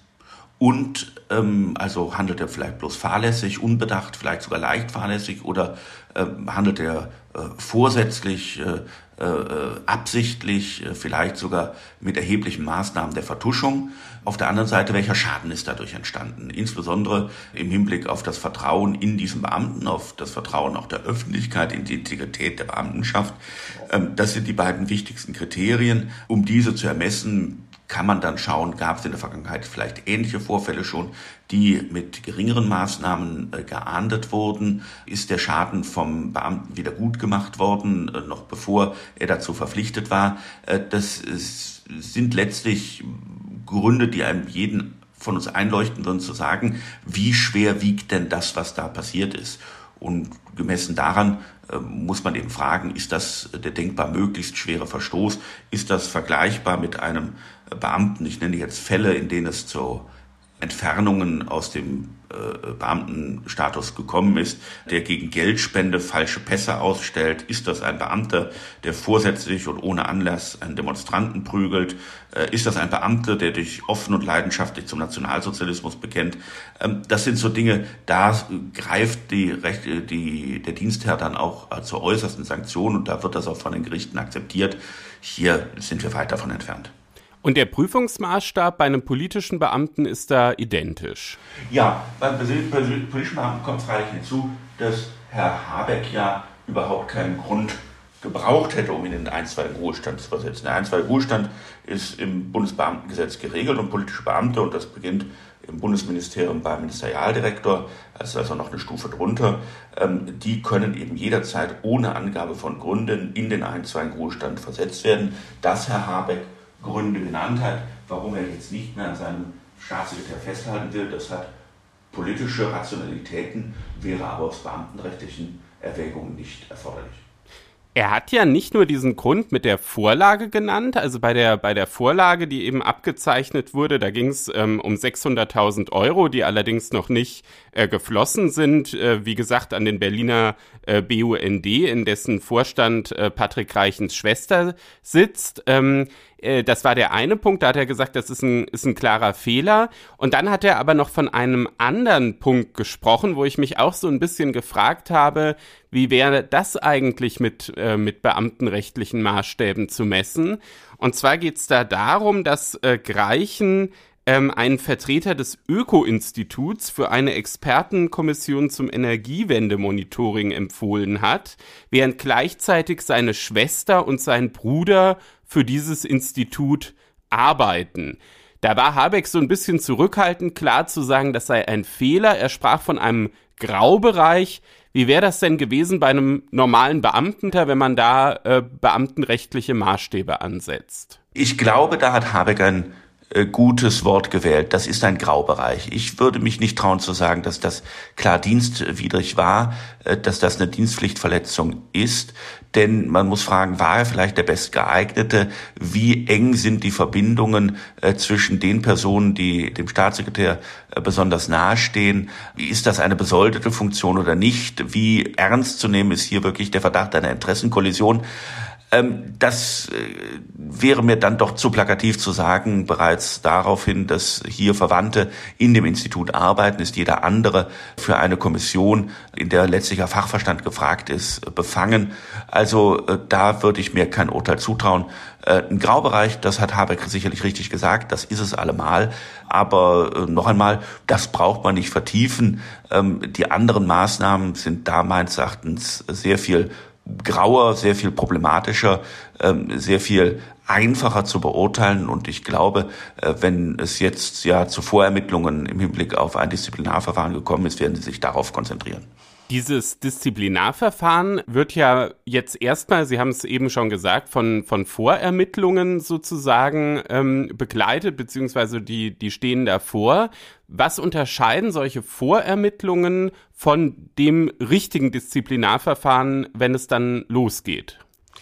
und ähm, also handelt er vielleicht bloß fahrlässig, unbedacht, vielleicht sogar leicht fahrlässig oder ähm, handelt er äh, vorsätzlich, äh, äh, absichtlich, äh, vielleicht sogar mit erheblichen Maßnahmen der Vertuschung. Auf der anderen Seite, welcher Schaden ist dadurch entstanden? Insbesondere im Hinblick auf das Vertrauen in diesen Beamten, auf das Vertrauen auch der Öffentlichkeit, in die Integrität der Beamtenschaft. Ähm, das sind die beiden wichtigsten Kriterien. Um diese zu ermessen, kann man dann schauen, gab es in der Vergangenheit vielleicht ähnliche Vorfälle schon, die mit geringeren Maßnahmen äh, geahndet wurden? Ist der Schaden vom Beamten wieder gut gemacht worden, äh, noch bevor er dazu verpflichtet war? Äh, das ist, sind letztlich Gründe, die einem jeden von uns einleuchten würden, zu sagen, wie schwer wiegt denn das, was da passiert ist? Und gemessen daran äh, muss man eben fragen, ist das der denkbar möglichst schwere Verstoß? Ist das vergleichbar mit einem Beamten? Ich nenne jetzt Fälle, in denen es zu Entfernungen aus dem äh, Beamtenstatus gekommen ist, der gegen Geldspende falsche Pässe ausstellt? Ist das ein Beamter, der vorsätzlich und ohne Anlass einen Demonstranten prügelt? Äh, ist das ein Beamter, der dich offen und leidenschaftlich zum Nationalsozialismus bekennt? Ähm, das sind so Dinge, da greift die Rechte, die, der Dienstherr dann auch äh, zur äußersten Sanktion und da wird das auch von den Gerichten akzeptiert. Hier sind wir weit davon entfernt. Und der Prüfungsmaßstab bei einem politischen Beamten ist da identisch? Ja, beim politischen Beamten kommt freilich hinzu, dass Herr Habeck ja überhaupt keinen Grund gebraucht hätte, um ihn in den einstweiligen Ruhestand zu versetzen. Der einstweilige Ruhestand ist im Bundesbeamtengesetz geregelt und politische Beamte, und das beginnt im Bundesministerium beim Ministerialdirektor, das ist also noch eine Stufe drunter, ähm, die können eben jederzeit ohne Angabe von Gründen in den einstweiligen Ruhestand versetzt werden. Dass Herr Habeck Gründe genannt hat, warum er jetzt nicht mehr an seinem Staatssekretär festhalten will, das hat politische Rationalitäten, wäre aber aus beamtenrechtlichen Erwägungen nicht erforderlich. Er hat ja nicht nur diesen Grund mit der Vorlage genannt, also bei der bei der Vorlage, die eben abgezeichnet wurde, da ging es ähm, um sechshunderttausend Euro, die allerdings noch nicht äh, geflossen sind, äh, wie gesagt, an den Berliner äh, B U N D, in dessen Vorstand äh, Patrick Reichens Schwester sitzt. Ähm, äh, das war der eine Punkt, da hat er gesagt, das ist ein, ist ein klarer Fehler. Und dann hat er aber noch von einem anderen Punkt gesprochen, wo ich mich auch so ein bisschen gefragt habe, wie wäre das eigentlich mit, äh, mit beamtenrechtlichen Maßstäben zu messen? Und zwar geht es da darum, dass äh, Greichen ähm, einen Vertreter des Öko-Instituts für eine Expertenkommission zum Energiewendemonitoring empfohlen hat, während gleichzeitig seine Schwester und sein Bruder für dieses Institut arbeiten. Da war Habeck so ein bisschen zurückhaltend, klar zu sagen, das sei ein Fehler. Er sprach von einem Graubereich. Wie wäre das denn gewesen bei einem normalen Beamten, wenn man da äh, beamtenrechtliche Maßstäbe ansetzt? Ich glaube, da hat Habeck ein äh, gutes Wort gewählt. Das ist ein Graubereich. Ich würde mich nicht trauen zu sagen, dass das klar dienstwidrig war, äh, dass das eine Dienstpflichtverletzung ist. Denn man muss fragen, war er vielleicht der Bestgeeignete? Wie eng sind die Verbindungen äh, zwischen den Personen, die dem Staatssekretär äh, besonders nahestehen? Ist das eine besoldete Funktion oder nicht? Wie ernst zu nehmen ist hier wirklich der Verdacht einer Interessenkollision? Ähm, das äh, wäre mir dann doch zu plakativ zu sagen, bereits darauf hin, dass hier Verwandte in dem Institut arbeiten, ist jeder andere für eine Kommission, in der letztlicher Fachverstand gefragt ist, befangen. Also äh, da würde ich mir kein Urteil zutrauen. Äh, ein Graubereich, das hat Habeck sicherlich richtig gesagt, das ist es allemal. Aber äh, noch einmal, das braucht man nicht vertiefen. Ähm, die anderen Maßnahmen sind da meines Erachtens sehr viel grauer, sehr viel problematischer, ähm, sehr viel einfacher zu beurteilen. Und ich glaube, äh, wenn es jetzt ja zu Vorermittlungen im Hinblick auf ein Disziplinarverfahren gekommen ist, werden sie sich darauf konzentrieren. Dieses Disziplinarverfahren wird ja jetzt erstmal, Sie haben es eben schon gesagt, von, von Vorermittlungen sozusagen ähm, begleitet, beziehungsweise die, die stehen davor. Was unterscheiden solche Vorermittlungen von dem richtigen Disziplinarverfahren, wenn es dann losgeht?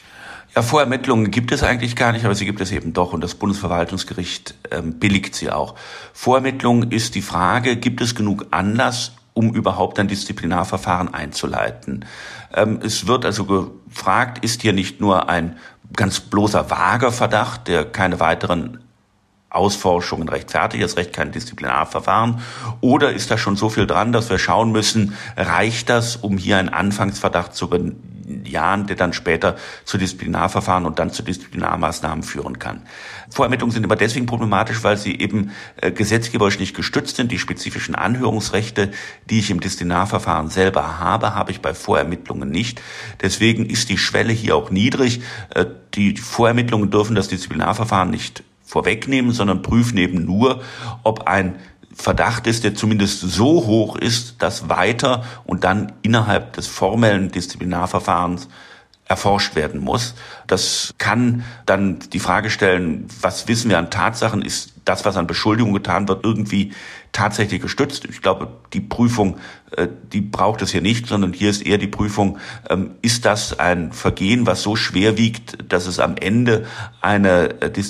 Ja, Vorermittlungen gibt es eigentlich gar nicht, aber sie gibt es eben doch und das Bundesverwaltungsgericht ähm, billigt sie auch. Vorermittlung ist die Frage, gibt es genug Anlass, um überhaupt ein Disziplinarverfahren einzuleiten. Ähm, es wird also gefragt, ist hier nicht nur ein ganz bloßer vager Verdacht, der keine weiteren Ausforschungen rechtfertigt, das Recht kein Disziplinarverfahren, oder ist da schon so viel dran, dass wir schauen müssen, reicht das, um hier einen Anfangsverdacht zu bejahen, der dann später zu Disziplinarverfahren und dann zu Disziplinarmaßnahmen führen kann. Vorermittlungen sind immer deswegen problematisch, weil sie eben äh, gesetzgeberisch nicht gestützt sind. Die spezifischen Anhörungsrechte, die ich im Disziplinarverfahren selber habe, habe ich bei Vorermittlungen nicht. Deswegen ist die Schwelle hier auch niedrig. Äh, die Vorermittlungen dürfen das Disziplinarverfahren nicht vorwegnehmen, sondern prüfen eben nur, ob ein Verdacht ist, der zumindest so hoch ist, dass weiter und dann innerhalb des formellen Disziplinarverfahrens erforscht werden muss. Das kann dann die Frage stellen, was wissen wir an Tatsachen? Ist das, was an Beschuldigungen getan wird, irgendwie tatsächlich gestützt? Ich glaube, die Prüfung, die braucht es hier nicht, sondern hier ist eher die Prüfung, ist das ein Vergehen, was so schwer wiegt, dass es am Ende eine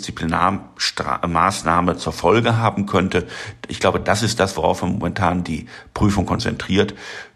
Disziplinarmaßnahme zur Folge haben könnte? Ich glaube, das ist das, worauf man momentan die Prüfung konzentriert.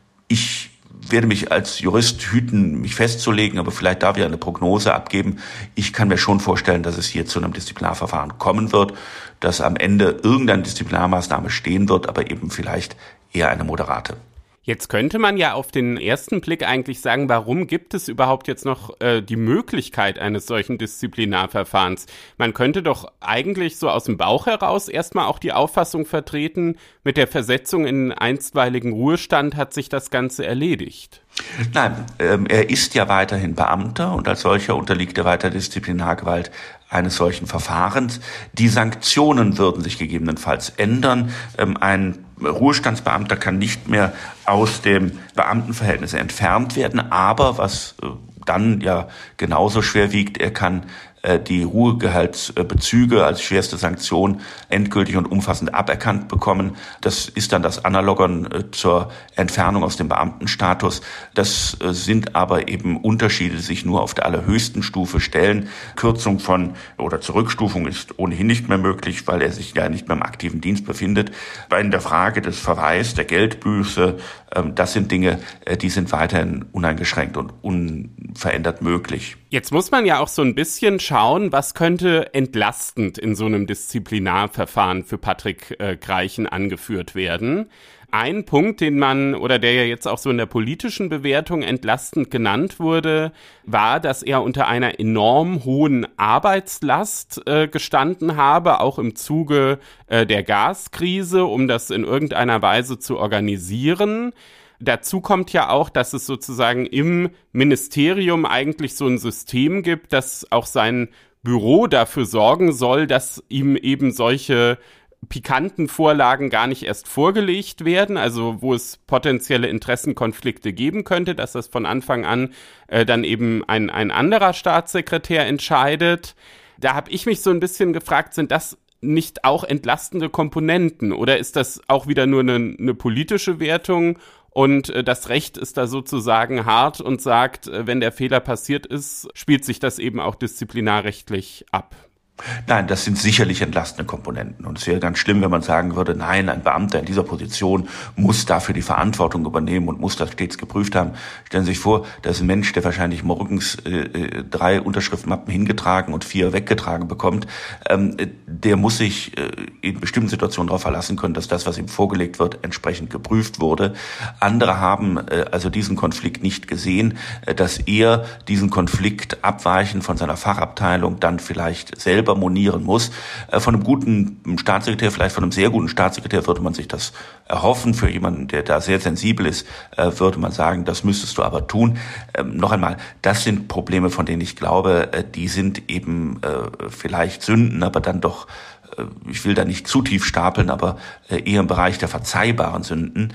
Ich werde mich als Jurist hüten, mich festzulegen, aber vielleicht darf ich eine Prognose abgeben. Ich kann mir schon vorstellen, dass es hier zu einem Disziplinarverfahren kommen wird, dass am Ende irgendeine Disziplinarmaßnahme stehen wird, aber eben vielleicht eher eine moderate. Jetzt könnte man ja auf den ersten Blick eigentlich sagen, warum gibt es überhaupt jetzt noch äh, die Möglichkeit eines solchen Disziplinarverfahrens? Man könnte doch eigentlich so aus dem Bauch heraus erstmal auch die Auffassung vertreten, mit der Versetzung in einstweiligen Ruhestand hat sich das Ganze erledigt. Nein, ähm, er ist ja weiterhin Beamter und als solcher unterliegt er weiter Disziplinargewalt eines solchen Verfahrens. Die Sanktionen würden sich gegebenenfalls ändern. Ähm, ein Ruhestandsbeamter kann nicht mehr aus dem Beamtenverhältnis entfernt werden, aber was äh, dann ja genauso schwer wiegt, er kann äh, die Ruhegehaltsbezüge als schwerste Sanktion endgültig und umfassend aberkannt bekommen. Das ist dann das Analogon äh, zur Entfernung aus dem Beamtenstatus. Das äh, sind aber eben Unterschiede, die sich nur auf der allerhöchsten Stufe stellen. Kürzung von oder Zurückstufung ist ohnehin nicht mehr möglich, weil er sich ja nicht mehr im aktiven Dienst befindet. Bei der Frage des Verweis, der Geldbuße, äh, das sind Dinge, äh, die sind weiterhin uneingeschränkt und unverändert möglich. Jetzt muss man ja auch so ein bisschen schauen, was könnte entlastend in so einem Disziplinarverfahren für Patrick äh, Greichen angeführt werden. Ein Punkt, den man, oder der ja jetzt auch so in der politischen Bewertung entlastend genannt wurde, war, dass er unter einer enorm hohen Arbeitslast äh, gestanden habe, auch im Zuge äh, der Gaskrise, um das in irgendeiner Weise zu organisieren. Dazu kommt ja auch, dass es sozusagen im Ministerium eigentlich so ein System gibt, das auch sein Büro dafür sorgen soll, dass ihm eben solche pikanten Vorlagen gar nicht erst vorgelegt werden, also wo es potenzielle Interessenkonflikte geben könnte, dass das von Anfang an äh, dann eben ein, ein anderer Staatssekretär entscheidet. Da habe ich mich so ein bisschen gefragt, sind das nicht auch entlastende Komponenten oder ist das auch wieder nur eine, eine politische Wertung? Und äh, das Recht ist da sozusagen hart und sagt, äh, wenn der Fehler passiert ist, spielt sich das eben auch disziplinarrechtlich ab. Nein, das sind sicherlich entlastende Komponenten. Und es wäre ganz schlimm, wenn man sagen würde, nein, ein Beamter in dieser Position muss dafür die Verantwortung übernehmen und muss das stets geprüft haben. Stellen Sie sich vor, da ist ein Mensch, der wahrscheinlich morgens äh, drei Unterschriftenmappen hingetragen und vier weggetragen bekommt. Ähm, der muss sich äh, in bestimmten Situationen darauf verlassen können, dass das, was ihm vorgelegt wird, entsprechend geprüft wurde. Andere haben äh, also diesen Konflikt nicht gesehen, äh, dass er diesen Konflikt abweichend von seiner Fachabteilung dann vielleicht selber monieren muss. Von einem guten Staatssekretär, vielleicht von einem sehr guten Staatssekretär würde man sich das erhoffen. Für jemanden, der da sehr sensibel ist, würde man sagen, das müsstest du aber tun. Noch einmal, das sind Probleme, von denen ich glaube, die sind eben vielleicht Sünden, aber dann doch, ich will da nicht zu tief stapeln, aber eher im Bereich der verzeihbaren Sünden.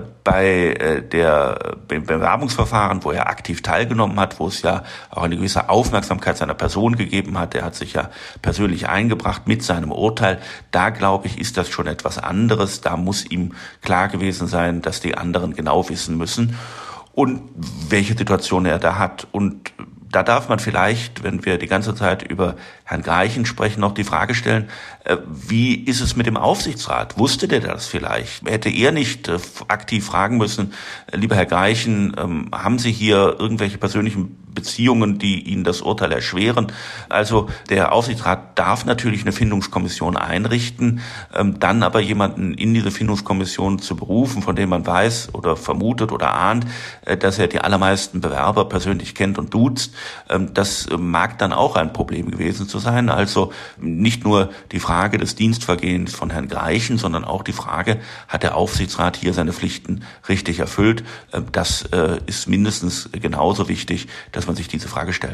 Bei der beim Bewerbungsverfahren, wo er aktiv teilgenommen hat, wo es ja auch eine gewisse Aufmerksamkeit seiner Person gegeben hat, er hat sich ja persönlich eingebracht mit seinem Urteil, da glaube ich, ist das schon etwas anderes. Da muss ihm klar gewesen sein, dass die anderen genau wissen müssen und welche Situation er da hat. Und da darf man vielleicht, wenn wir die ganze Zeit über Herrn Greichen sprechen, noch die Frage stellen, wie ist es mit dem Aufsichtsrat? Wusste der das vielleicht? Hätte er nicht aktiv fragen müssen, lieber Herr Greichen, haben Sie hier irgendwelche persönlichen Beziehungen, die Ihnen das Urteil erschweren? Also der Aufsichtsrat darf natürlich eine Findungskommission einrichten, dann aber jemanden in diese Findungskommission zu berufen, von dem man weiß oder vermutet oder ahnt, dass er die allermeisten Bewerber persönlich kennt und duzt, das mag dann auch ein Problem gewesen zu sein. Also nicht nur die Frage des Dienstvergehens von Herrn Greichen, sondern auch die Frage, hat der Aufsichtsrat hier seine Pflichten richtig erfüllt? Das ist mindestens genauso wichtig, dass man sich diese Frage stellt.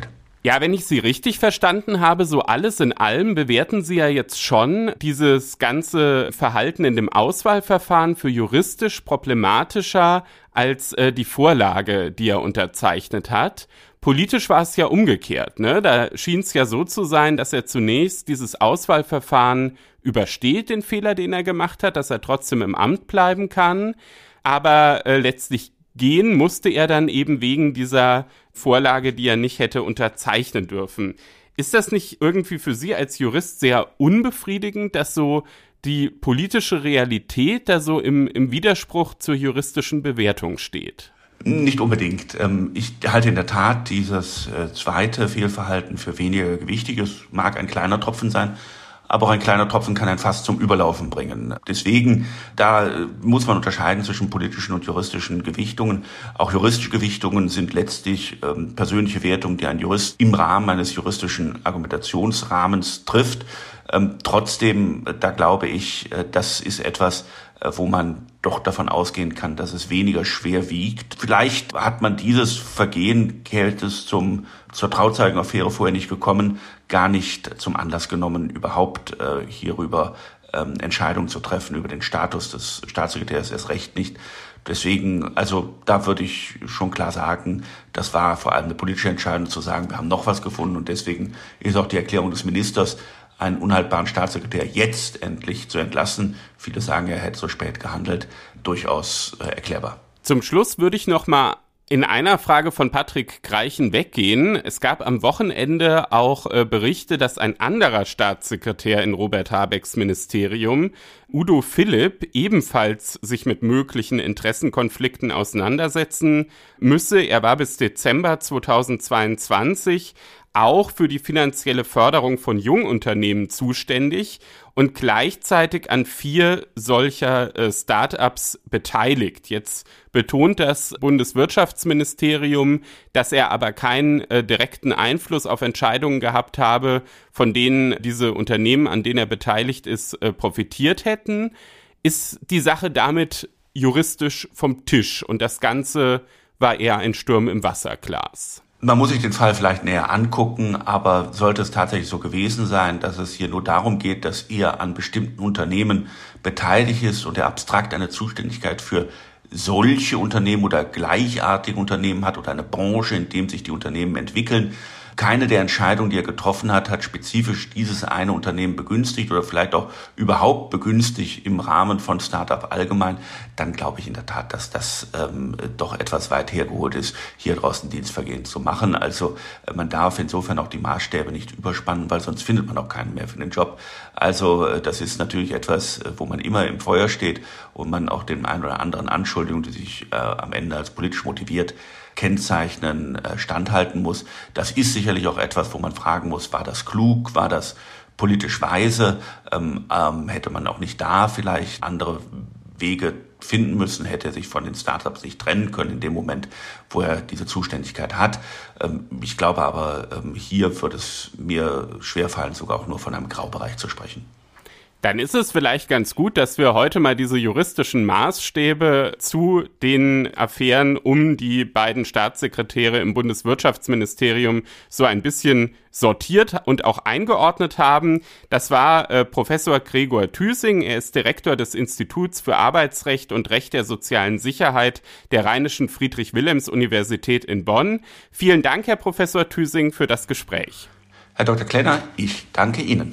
Ja, wenn ich Sie richtig verstanden habe, so alles in allem bewerten Sie ja jetzt schon dieses ganze Verhalten in dem Auswahlverfahren für juristisch problematischer als äh, die Vorlage, die er unterzeichnet hat. Politisch war es ja umgekehrt, ne? Da schien es ja so zu sein, dass er zunächst dieses Auswahlverfahren übersteht, den Fehler, den er gemacht hat, dass er trotzdem im Amt bleiben kann, aber äh, letztlich gehen musste er dann eben wegen dieser Vorlage, die er nicht hätte unterzeichnen dürfen. Ist das nicht irgendwie für Sie als Jurist sehr unbefriedigend, dass so die politische Realität da so im, im Widerspruch zur juristischen Bewertung steht? Nicht unbedingt. Ich halte in der Tat dieses zweite Fehlverhalten für weniger gewichtig. Es mag ein kleiner Tropfen sein, aber auch ein kleiner Tropfen kann ein Fass zum Überlaufen bringen. Deswegen, da muss man unterscheiden zwischen politischen und juristischen Gewichtungen. Auch juristische Gewichtungen sind letztlich ähm, persönliche Wertungen, die ein Jurist im Rahmen eines juristischen Argumentationsrahmens trifft. Ähm, trotzdem, da glaube ich, äh, das ist etwas, äh, wo man doch davon ausgehen kann, dass es weniger schwer wiegt. Vielleicht hat man dieses Vergehen, hält es zum, zur Trauzeugenaffäre vorher nicht gekommen, gar nicht zum Anlass genommen, überhaupt äh, hierüber ähm, Entscheidungen zu treffen, über den Status des Staatssekretärs erst recht nicht. Deswegen, also da würde ich schon klar sagen, das war vor allem eine politische Entscheidung zu sagen, wir haben noch was gefunden und deswegen ist auch die Erklärung des Ministers, einen unhaltbaren Staatssekretär jetzt endlich zu entlassen, viele sagen, er hätte so spät gehandelt, durchaus äh, erklärbar. Zum Schluss würde ich noch mal in einer Frage von Patrick Greichen weggehen. Es gab am Wochenende auch äh, Berichte, dass ein anderer Staatssekretär in Robert Habecks Ministerium, Udo Philipp, ebenfalls sich mit möglichen Interessenkonflikten auseinandersetzen müsse. Er war bis Dezember zweitausendzweiundzwanzig auch für die finanzielle Förderung von Jungunternehmen zuständig und gleichzeitig an vier solcher äh, Start-ups beteiligt. Jetzt betont das Bundeswirtschaftsministerium, dass er aber keinen äh, direkten Einfluss auf Entscheidungen gehabt habe, von denen diese Unternehmen, an denen er beteiligt ist, äh, profitiert hätten. Ist die Sache damit juristisch vom Tisch und das Ganze war eher ein Sturm im Wasserglas? Man muss sich den Fall vielleicht näher angucken, aber sollte es tatsächlich so gewesen sein, dass es hier nur darum geht, dass er an bestimmten Unternehmen beteiligt ist und er abstrakt eine Zuständigkeit für solche Unternehmen oder gleichartige Unternehmen hat oder eine Branche, in dem sich die Unternehmen entwickeln. Keine der Entscheidungen, die er getroffen hat, hat spezifisch dieses eine Unternehmen begünstigt oder vielleicht auch überhaupt begünstigt im Rahmen von Startup allgemein. Dann glaube ich in der Tat, dass das ähm, doch etwas weit hergeholt ist, hier draußen Dienstvergehen zu machen. Also äh, man darf insofern auch die Maßstäbe nicht überspannen, weil sonst findet man auch keinen mehr für den Job. Also äh, das ist natürlich etwas, äh, wo man immer im Feuer steht und man auch den einen oder anderen Anschuldigungen, die sich äh, am Ende als politisch motiviert kennzeichnen, standhalten muss. Das ist sicherlich auch etwas, wo man fragen muss, war das klug, war das politisch weise, ähm, ähm, hätte man auch nicht da vielleicht andere Wege finden müssen, hätte er sich von den Startups nicht trennen können in dem Moment, wo er diese Zuständigkeit hat. Ähm, ich glaube aber, ähm, hier wird es mir schwerfallen, sogar auch nur von einem Graubereich zu sprechen. Dann ist es vielleicht ganz gut, dass wir heute mal diese juristischen Maßstäbe zu den Affären um die beiden Staatssekretäre im Bundeswirtschaftsministerium so ein bisschen sortiert und auch eingeordnet haben. Das war äh, Professor Gregor Thüsing. Er ist Direktor des Instituts für Arbeitsrecht und Recht der sozialen Sicherheit der Rheinischen Friedrich-Wilhelms-Universität in Bonn. Vielen Dank, Herr Professor Thüsing, für das Gespräch. Herr Doktor Klenner, ich danke Ihnen.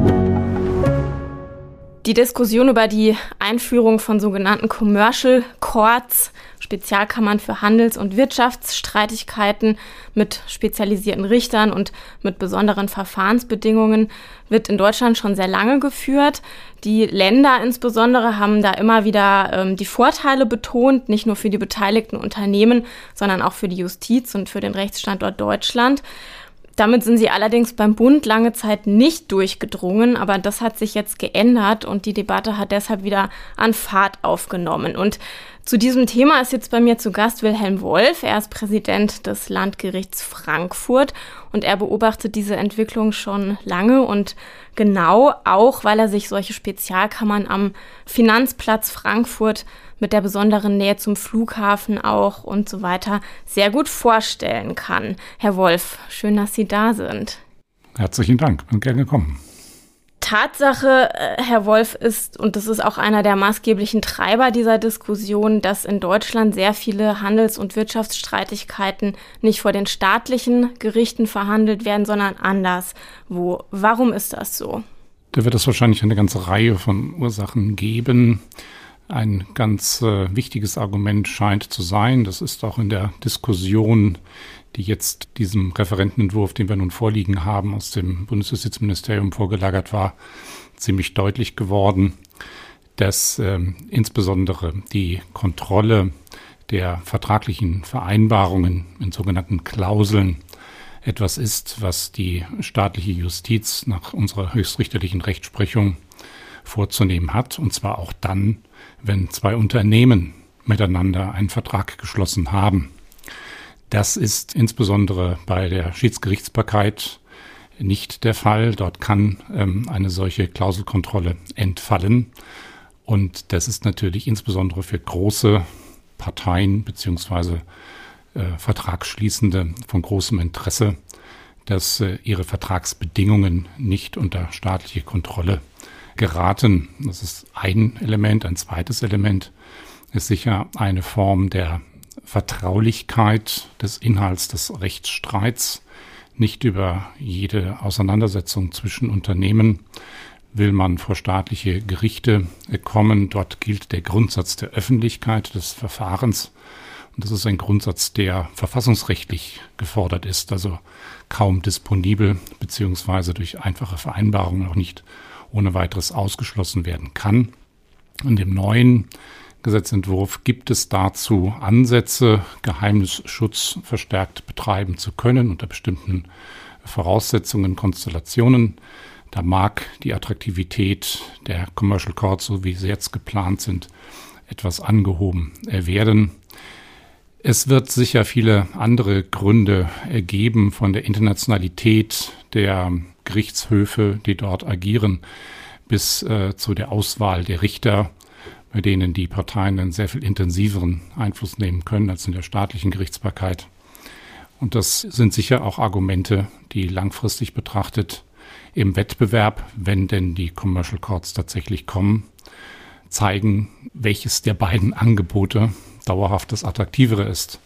Die Diskussion über die Einführung von sogenannten Commercial Courts, Spezialkammern für Handels- und Wirtschaftsstreitigkeiten mit spezialisierten Richtern und mit besonderen Verfahrensbedingungen, wird in Deutschland schon sehr lange geführt. Die Länder insbesondere haben da immer wieder ähm, die Vorteile betont, nicht nur für die beteiligten Unternehmen, sondern auch für die Justiz und für den Rechtsstandort Deutschland. Damit sind sie allerdings beim Bund lange Zeit nicht durchgedrungen, aber das hat sich jetzt geändert und die Debatte hat deshalb wieder an Fahrt aufgenommen. Und Zu diesem Thema ist jetzt bei mir zu Gast Wilhelm Wolf. Er ist Präsident des Landgerichts Frankfurt und er beobachtet diese Entwicklung schon lange und genau auch, weil er sich solche Spezialkammern am Finanzplatz Frankfurt mit der besonderen Nähe zum Flughafen auch und so weiter sehr gut vorstellen kann. Herr Wolf, schön, dass Sie da sind. Herzlichen Dank, bin gerne gekommen. Tatsache, Herr Wolf, ist, und das ist auch einer der maßgeblichen Treiber dieser Diskussion, dass in Deutschland sehr viele Handels- und Wirtschaftsstreitigkeiten nicht vor den staatlichen Gerichten verhandelt werden, sondern anderswo. Warum ist das so? Da wird es wahrscheinlich eine ganze Reihe von Ursachen geben. Ein ganz äh, wichtiges Argument scheint zu sein, das ist auch in der Diskussion, die jetzt diesem Referentenentwurf, den wir nun vorliegen haben, aus dem Bundesjustizministerium vorgelagert war, ziemlich deutlich geworden, dass äh, insbesondere die Kontrolle der vertraglichen Vereinbarungen in sogenannten Klauseln etwas ist, was die staatliche Justiz nach unserer höchstrichterlichen Rechtsprechung vorzunehmen hat, und zwar auch dann, wenn zwei Unternehmen miteinander einen Vertrag geschlossen haben. Das ist insbesondere bei der Schiedsgerichtsbarkeit nicht der Fall. Dort kann ähm, eine solche Klauselkontrolle entfallen. Und das ist natürlich insbesondere für große Parteien bzw. äh, Vertragsschließende von großem Interesse, dass äh, ihre Vertragsbedingungen nicht unter staatliche Kontrolle geraten. Das ist ein Element. Ein zweites Element ist sicher eine Form der Vertraulichkeit des Inhalts des Rechtsstreits. Nicht über jede Auseinandersetzung zwischen Unternehmen will man vor staatliche Gerichte kommen. Dort gilt der Grundsatz der Öffentlichkeit des Verfahrens. Und das ist ein Grundsatz, der verfassungsrechtlich gefordert ist, also kaum disponibel beziehungsweise durch einfache Vereinbarungen auch nicht ohne weiteres ausgeschlossen werden kann. In dem neuen Gesetzentwurf gibt es dazu Ansätze, Geheimnisschutz verstärkt betreiben zu können unter bestimmten Voraussetzungen, Konstellationen. Da mag die Attraktivität der Commercial Courts, so wie sie jetzt geplant sind, etwas angehoben werden. Es wird sicher viele andere Gründe ergeben von der Internationalität der Gerichtshöfe, die dort agieren, bis äh, zu der Auswahl der Richter, bei denen die Parteien einen sehr viel intensiveren Einfluss nehmen können als in der staatlichen Gerichtsbarkeit. Und das sind sicher auch Argumente, die langfristig betrachtet im Wettbewerb, wenn denn die Commercial Courts tatsächlich kommen, zeigen, welches der beiden Angebote dauerhaft das attraktivere ist.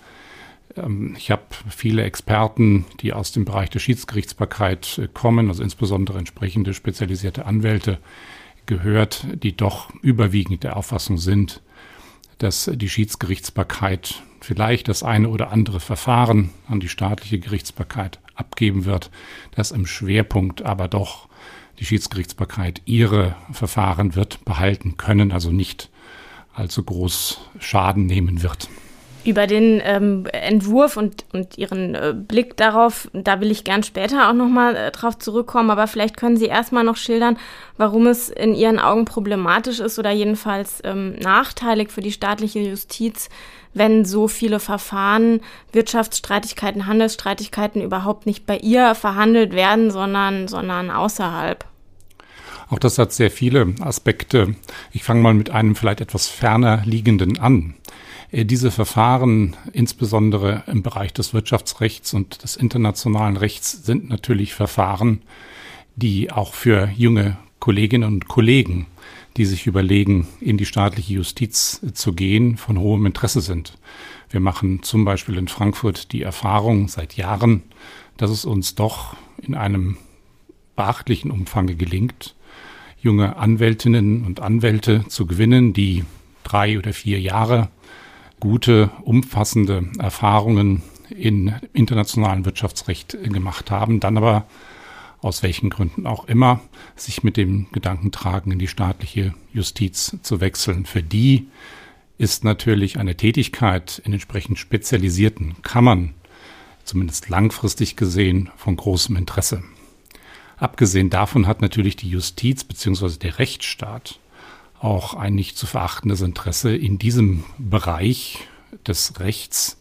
Ich habe viele Experten, die aus dem Bereich der Schiedsgerichtsbarkeit kommen, also insbesondere entsprechende spezialisierte Anwälte, gehört, die doch überwiegend der Auffassung sind, dass die Schiedsgerichtsbarkeit vielleicht das eine oder andere Verfahren an die staatliche Gerichtsbarkeit abgeben wird, dass im Schwerpunkt aber doch die Schiedsgerichtsbarkeit ihre Verfahren wird behalten können, also nicht allzu groß Schaden nehmen wird. Über den ähm, Entwurf und, und Ihren äh, Blick darauf, da will ich gern später auch nochmal äh, drauf zurückkommen, aber vielleicht können Sie erstmal noch schildern, warum es in Ihren Augen problematisch ist oder jedenfalls ähm, nachteilig für die staatliche Justiz, wenn so viele Verfahren, Wirtschaftsstreitigkeiten, Handelsstreitigkeiten überhaupt nicht bei ihr verhandelt werden, sondern, sondern außerhalb. Auch das hat sehr viele Aspekte. Ich fange mal mit einem vielleicht etwas ferner liegenden an. Diese Verfahren, insbesondere im Bereich des Wirtschaftsrechts und des internationalen Rechts, sind natürlich Verfahren, die auch für junge Kolleginnen und Kollegen, die sich überlegen, in die staatliche Justiz zu gehen, von hohem Interesse sind. Wir machen zum Beispiel in Frankfurt die Erfahrung seit Jahren, dass es uns doch in einem beachtlichen Umfang gelingt, junge Anwältinnen und Anwälte zu gewinnen, die drei oder vier Jahre gute, umfassende Erfahrungen in internationalem Wirtschaftsrecht gemacht haben, dann aber aus welchen Gründen auch immer sich mit dem Gedanken tragen, in die staatliche Justiz zu wechseln. Für die ist natürlich eine Tätigkeit in entsprechend spezialisierten Kammern, zumindest langfristig gesehen, von großem Interesse. Abgesehen davon hat natürlich die Justiz bzw. der Rechtsstaat auch ein nicht zu verachtendes Interesse, in diesem Bereich des Rechts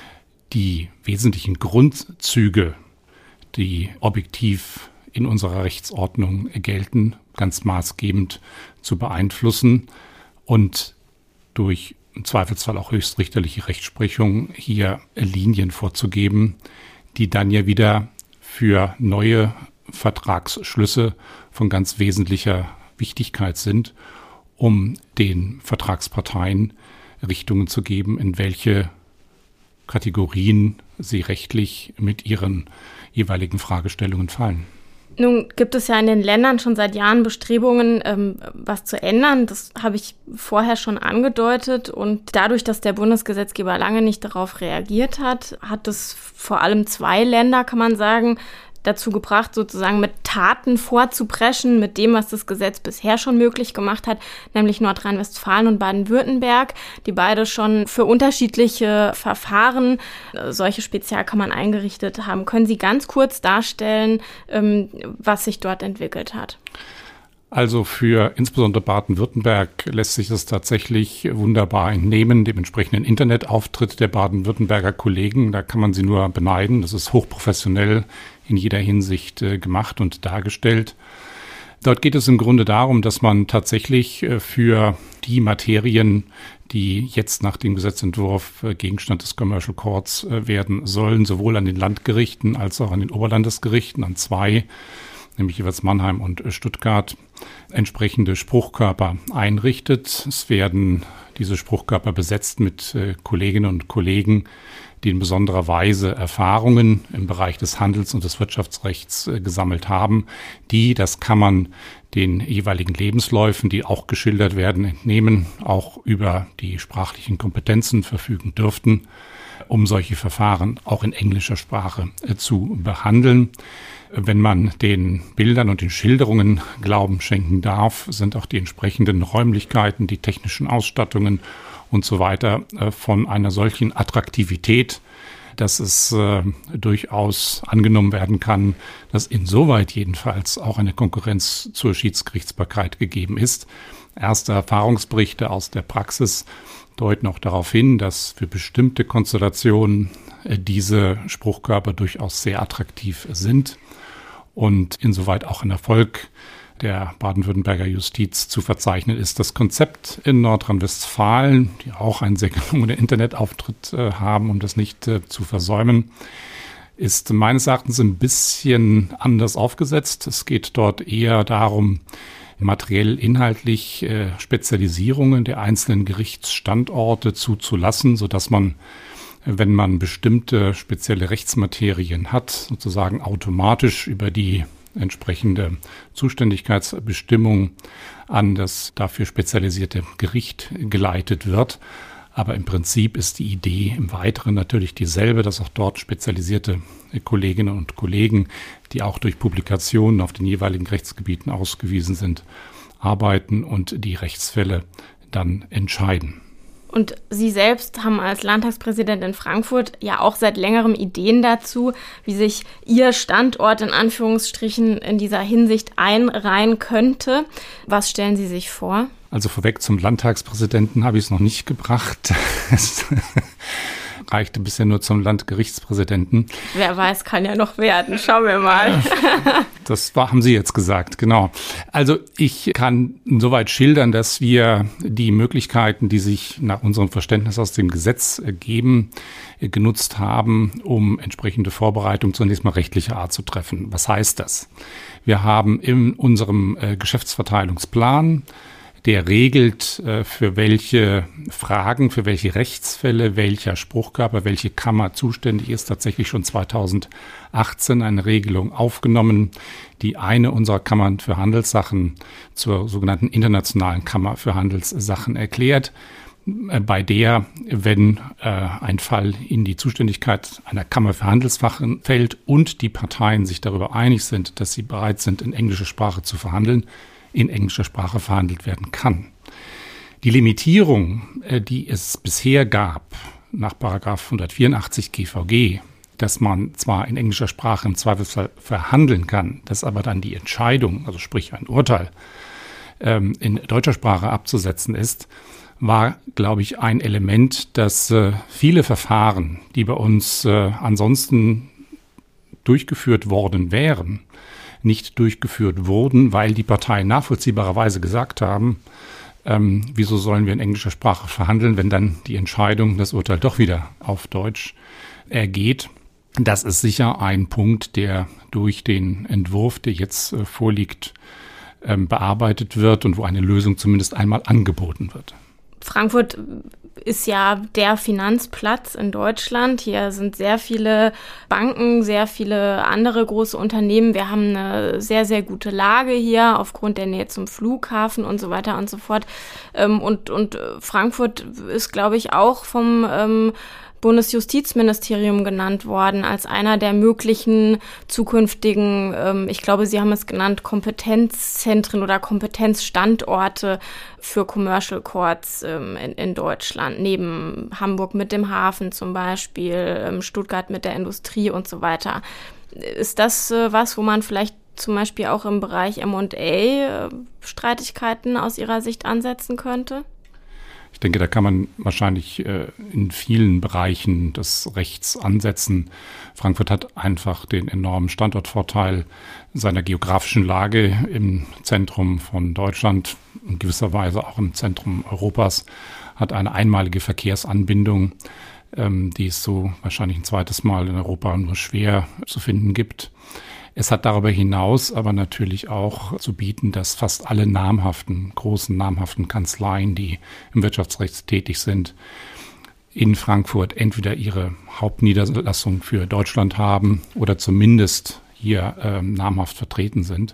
die wesentlichen Grundzüge, die objektiv in unserer Rechtsordnung gelten, ganz maßgebend zu beeinflussen und durch im Zweifelsfall auch höchstrichterliche Rechtsprechung hier Linien vorzugeben, die dann ja wieder für neue Vertragsschlüsse von ganz wesentlicher Wichtigkeit sind, um den Vertragsparteien Richtungen zu geben, in welche Kategorien sie rechtlich mit ihren jeweiligen Fragestellungen fallen. Nun gibt es ja in den Ländern schon seit Jahren Bestrebungen, ähm, was zu ändern. Das habe ich vorher schon angedeutet. Und dadurch, dass der Bundesgesetzgeber lange nicht darauf reagiert hat, hat es vor allem zwei Länder, kann man sagen, dazu gebracht, sozusagen mit Taten vorzupreschen, mit dem, was das Gesetz bisher schon möglich gemacht hat, nämlich Nordrhein-Westfalen und Baden-Württemberg, die beide schon für unterschiedliche Verfahren äh, solche Spezialkammern eingerichtet haben. Können Sie ganz kurz darstellen, ähm, was sich dort entwickelt hat? Also für insbesondere Baden-Württemberg lässt sich das tatsächlich wunderbar entnehmen, dem entsprechenden Internetauftritt der Baden-Württemberger Kollegen. Da kann man sie nur beneiden. Das ist hochprofessionell in jeder Hinsicht äh, gemacht und dargestellt. Dort geht es im Grunde darum, dass man tatsächlich äh, für die Materien, die jetzt nach dem Gesetzentwurf äh, Gegenstand des Commercial Courts äh, werden sollen, sowohl an den Landgerichten als auch an den Oberlandesgerichten, an zwei, nämlich jeweils Mannheim und Stuttgart, entsprechende Spruchkörper einrichtet. Es werden diese Spruchkörper besetzt mit äh, Kolleginnen und Kollegen, die in besonderer Weise Erfahrungen im Bereich des Handels- und des Wirtschaftsrechts äh, gesammelt haben, die, das kann man den jeweiligen Lebensläufen, die auch geschildert werden, entnehmen, auch über die sprachlichen Kompetenzen verfügen dürften, um solche Verfahren auch in englischer Sprache äh, zu behandeln. Wenn man den Bildern und den Schilderungen Glauben schenken darf, sind auch die entsprechenden Räumlichkeiten, die technischen Ausstattungen und so weiter äh, von einer solchen Attraktivität, dass es äh, durchaus angenommen werden kann, dass insoweit jedenfalls auch eine Konkurrenz zur Schiedsgerichtsbarkeit gegeben ist. Erste Erfahrungsberichte aus der Praxis deuten auch darauf hin, dass für bestimmte Konstellationen äh, diese Spruchkörper durchaus sehr attraktiv sind und insoweit auch ein Erfolg der baden-württemberger Justiz zu verzeichnen ist. Das Konzept in Nordrhein-Westfalen, die auch einen sehr gelungenen Internetauftritt äh, haben, um das nicht äh, zu versäumen, ist meines Erachtens ein bisschen anders aufgesetzt. Es geht dort eher darum, materiell inhaltlich äh, Spezialisierungen der einzelnen Gerichtsstandorte zuzulassen, sodass man, wenn man bestimmte spezielle Rechtsmaterien hat, sozusagen automatisch über die entsprechende Zuständigkeitsbestimmung an das dafür spezialisierte Gericht geleitet wird. Aber im Prinzip ist die Idee im Weiteren natürlich dieselbe, dass auch dort spezialisierte Kolleginnen und Kollegen, die auch durch Publikationen auf den jeweiligen Rechtsgebieten ausgewiesen sind, arbeiten und die Rechtsfälle dann entscheiden. Und Sie selbst haben als Landtagspräsident in Frankfurt ja auch seit längerem Ideen dazu, wie sich Ihr Standort in Anführungsstrichen in dieser Hinsicht einreihen könnte. Was stellen Sie sich vor? Also vorweg zum Landtagspräsidenten habe ich es noch nicht gebracht. Es reichte bisher nur zum Landgerichtspräsidenten. Wer weiß, kann ja noch werden. Schauen wir mal. Das war, haben Sie jetzt gesagt, genau. Also ich kann insoweit schildern, dass wir die Möglichkeiten, die sich nach unserem Verständnis aus dem Gesetz geben, genutzt haben, um entsprechende Vorbereitungen zunächst mal rechtlicher Art zu treffen. Was heißt das? Wir haben in unserem Geschäftsverteilungsplan, der regelt, für welche Fragen, für welche Rechtsfälle, welcher Spruchkörper, welche Kammer zuständig ist, tatsächlich schon zweitausendachtzehn eine Regelung aufgenommen, die eine unserer Kammern für Handelssachen zur sogenannten Internationalen Kammer für Handelssachen erklärt, bei der, wenn äh, ein Fall in die Zuständigkeit einer Kammer für Handelssachen fällt und die Parteien sich darüber einig sind, dass sie bereit sind, in englischer Sprache zu verhandeln, in englischer Sprache verhandelt werden kann. Die Limitierung, die es bisher gab, nach Paragraph hundertvierundachtzig G V G, dass man zwar in englischer Sprache im Zweifelsfall verhandeln kann, dass aber dann die Entscheidung, also sprich ein Urteil, ähm, in deutscher Sprache abzusetzen ist, war, glaube ich, ein Element, dass äh, viele Verfahren, die bei uns äh, ansonsten durchgeführt worden wären, nicht durchgeführt wurden, weil die Parteien nachvollziehbarerweise gesagt haben, ähm, wieso sollen wir in englischer Sprache verhandeln, wenn dann die Entscheidung, das Urteil doch wieder auf Deutsch ergeht. Das ist sicher ein Punkt, der durch den Entwurf, der jetzt äh, vorliegt, ähm, bearbeitet wird und wo eine Lösung zumindest einmal angeboten wird. Frankfurt ist ja der Finanzplatz in Deutschland. Hier sind sehr viele Banken, sehr viele andere große Unternehmen. Wir haben eine sehr, sehr gute Lage hier aufgrund der Nähe zum Flughafen und so weiter und so fort. Und, und Frankfurt ist, glaube ich, auch vom ähm, Bundesjustizministerium genannt worden als einer der möglichen zukünftigen, ähm, ich glaube, Sie haben es genannt, Kompetenzzentren oder Kompetenzstandorte für Commercial Courts ähm, in, in Deutschland, neben Hamburg mit dem Hafen zum Beispiel, ähm, Stuttgart mit der Industrie und so weiter. Ist das äh, was, wo man vielleicht zum Beispiel auch im Bereich M und A äh, Streitigkeiten aus Ihrer Sicht ansetzen könnte? Ich denke, da kann man wahrscheinlich äh, in vielen Bereichen des Rechts ansetzen. Frankfurt hat einfach den enormen Standortvorteil seiner geografischen Lage im Zentrum von Deutschland, in gewisser Weise auch im Zentrum Europas, hat eine einmalige Verkehrsanbindung, ähm, die es so wahrscheinlich ein zweites Mal in Europa nur schwer zu finden gibt. Es hat darüber hinaus aber natürlich auch zu bieten, dass fast alle namhaften, großen namhaften Kanzleien, die im Wirtschaftsrecht tätig sind, in Frankfurt entweder ihre Hauptniederlassung für Deutschland haben oder zumindest hier äh, namhaft vertreten sind,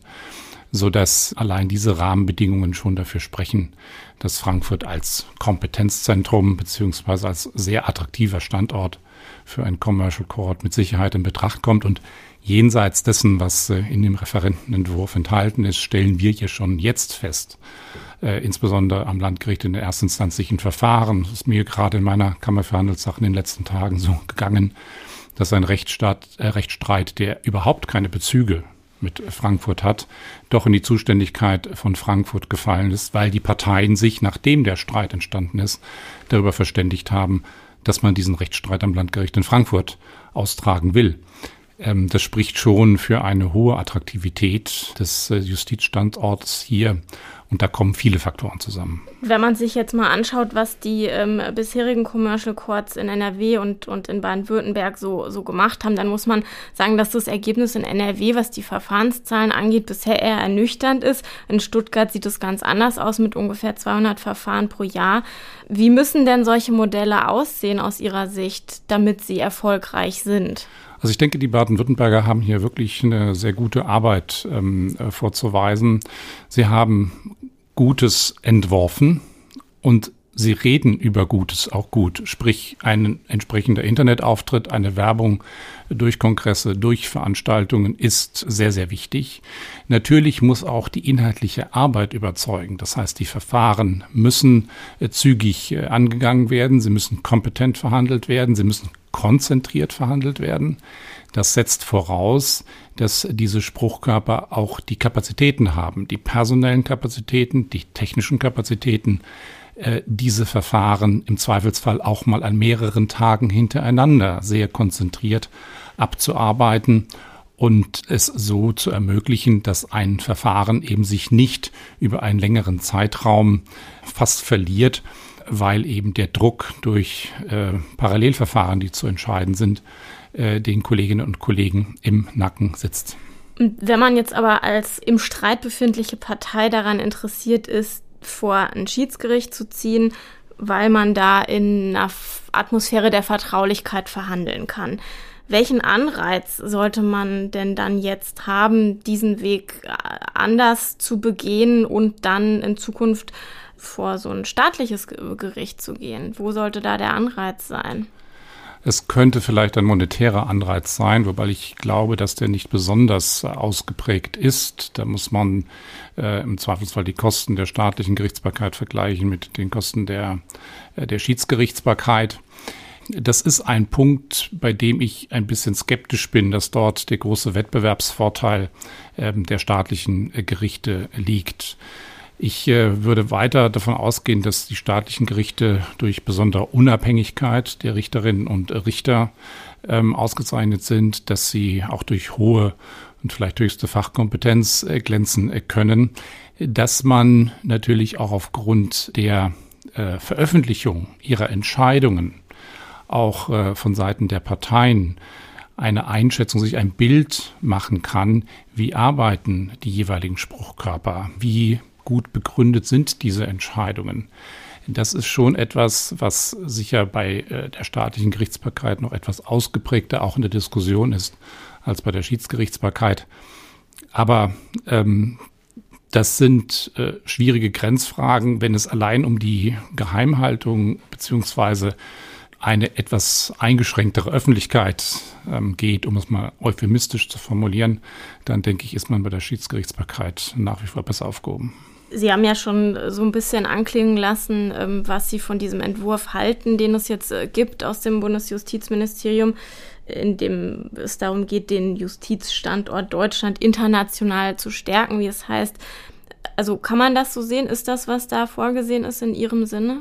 sodass allein diese Rahmenbedingungen schon dafür sprechen, dass Frankfurt als Kompetenzzentrum beziehungsweise als sehr attraktiver Standort für ein Commercial Court mit Sicherheit in Betracht kommt. Und jenseits dessen, was äh, in dem Referentenentwurf enthalten ist, stellen wir hier schon jetzt fest, äh, insbesondere am Landgericht in den erstinstanzlichen Verfahren. Das ist mir gerade in meiner Kammer für Handelssachen in den letzten Tagen so gegangen, dass ein Rechtsstaat, äh, Rechtsstreit, der überhaupt keine Bezüge mit Frankfurt hat, doch in die Zuständigkeit von Frankfurt gefallen ist, weil die Parteien sich, nachdem der Streit entstanden ist, darüber verständigt haben, dass man diesen Rechtsstreit am Landgericht in Frankfurt austragen will. Ähm, das spricht schon für eine hohe Attraktivität des äh, Justizstandorts hier. Und da kommen viele Faktoren zusammen. Wenn man sich jetzt mal anschaut, was die ähm, bisherigen Commercial Courts in N R W und, und in Baden-Württemberg so, so gemacht haben, dann muss man sagen, dass das Ergebnis in N R W, was die Verfahrenszahlen angeht, bisher eher ernüchternd ist. In Stuttgart sieht es ganz anders aus mit ungefähr zweihundert Verfahren pro Jahr. Wie müssen denn solche Modelle aussehen aus Ihrer Sicht, damit sie erfolgreich sind? Also ich denke, die Baden-Württemberger haben hier wirklich eine sehr gute Arbeit ähm, äh, vorzuweisen. Sie haben Gutes entworfen und sie reden über Gutes auch gut. Sprich, ein entsprechender Internetauftritt, eine Werbung durch Kongresse, durch Veranstaltungen ist sehr, sehr wichtig. Natürlich muss auch die inhaltliche Arbeit überzeugen. Das heißt, die Verfahren müssen äh, zügig äh, angegangen werden. Sie müssen kompetent verhandelt werden. Sie müssen konzentriert verhandelt werden. Das setzt voraus, dass diese Spruchkörper auch die Kapazitäten haben, die personellen Kapazitäten, die technischen Kapazitäten, äh, diese Verfahren im Zweifelsfall auch mal an mehreren Tagen hintereinander sehr konzentriert abzuarbeiten und es so zu ermöglichen, dass ein Verfahren eben sich nicht über einen längeren Zeitraum fast verliert, weil eben der Druck durch äh, Parallelverfahren, die zu entscheiden sind, äh, den Kolleginnen und Kollegen im Nacken sitzt. Wenn man jetzt aber als im Streit befindliche Partei daran interessiert ist, vor ein Schiedsgericht zu ziehen, weil man da in einer Atmosphäre der Vertraulichkeit verhandeln kann, welchen Anreiz sollte man denn dann jetzt haben, diesen Weg anders zu begehen und dann in Zukunft vor so ein staatliches Gericht zu gehen? Wo sollte da der Anreiz sein? Es könnte vielleicht ein monetärer Anreiz sein, wobei ich glaube, dass der nicht besonders ausgeprägt ist. Da muss man äh, im Zweifelsfall die Kosten der staatlichen Gerichtsbarkeit vergleichen mit den Kosten der, äh, der Schiedsgerichtsbarkeit. Das ist ein Punkt, bei dem ich ein bisschen skeptisch bin, dass dort der große Wettbewerbsvorteil äh, der staatlichen äh, Gerichte liegt. Ich äh, würde weiter davon ausgehen, dass die staatlichen Gerichte durch besondere Unabhängigkeit der Richterinnen und Richter ähm, ausgezeichnet sind, dass sie auch durch hohe und vielleicht höchste Fachkompetenz äh, glänzen äh, können, dass man natürlich auch aufgrund der äh, Veröffentlichung ihrer Entscheidungen auch äh, von Seiten der Parteien eine Einschätzung, sich ein Bild machen kann, wie arbeiten die jeweiligen Spruchkörper, wie gut begründet sind diese Entscheidungen. Das ist schon etwas, was sicher bei äh, der staatlichen Gerichtsbarkeit noch etwas ausgeprägter auch in der Diskussion ist als bei der Schiedsgerichtsbarkeit. Aber ähm, das sind äh, schwierige Grenzfragen, wenn es allein um die Geheimhaltung beziehungsweise eine etwas eingeschränktere Öffentlichkeit ähm, geht, um es mal euphemistisch zu formulieren, dann denke ich, ist man bei der Schiedsgerichtsbarkeit nach wie vor besser aufgehoben. Sie haben ja schon so ein bisschen anklingen lassen, ähm, was Sie von diesem Entwurf halten, den es jetzt äh, gibt aus dem Bundesjustizministerium, in dem es darum geht, den Justizstandort Deutschland international zu stärken, wie es heißt. Also kann man das so sehen? Ist das, was da vorgesehen ist, in Ihrem Sinne?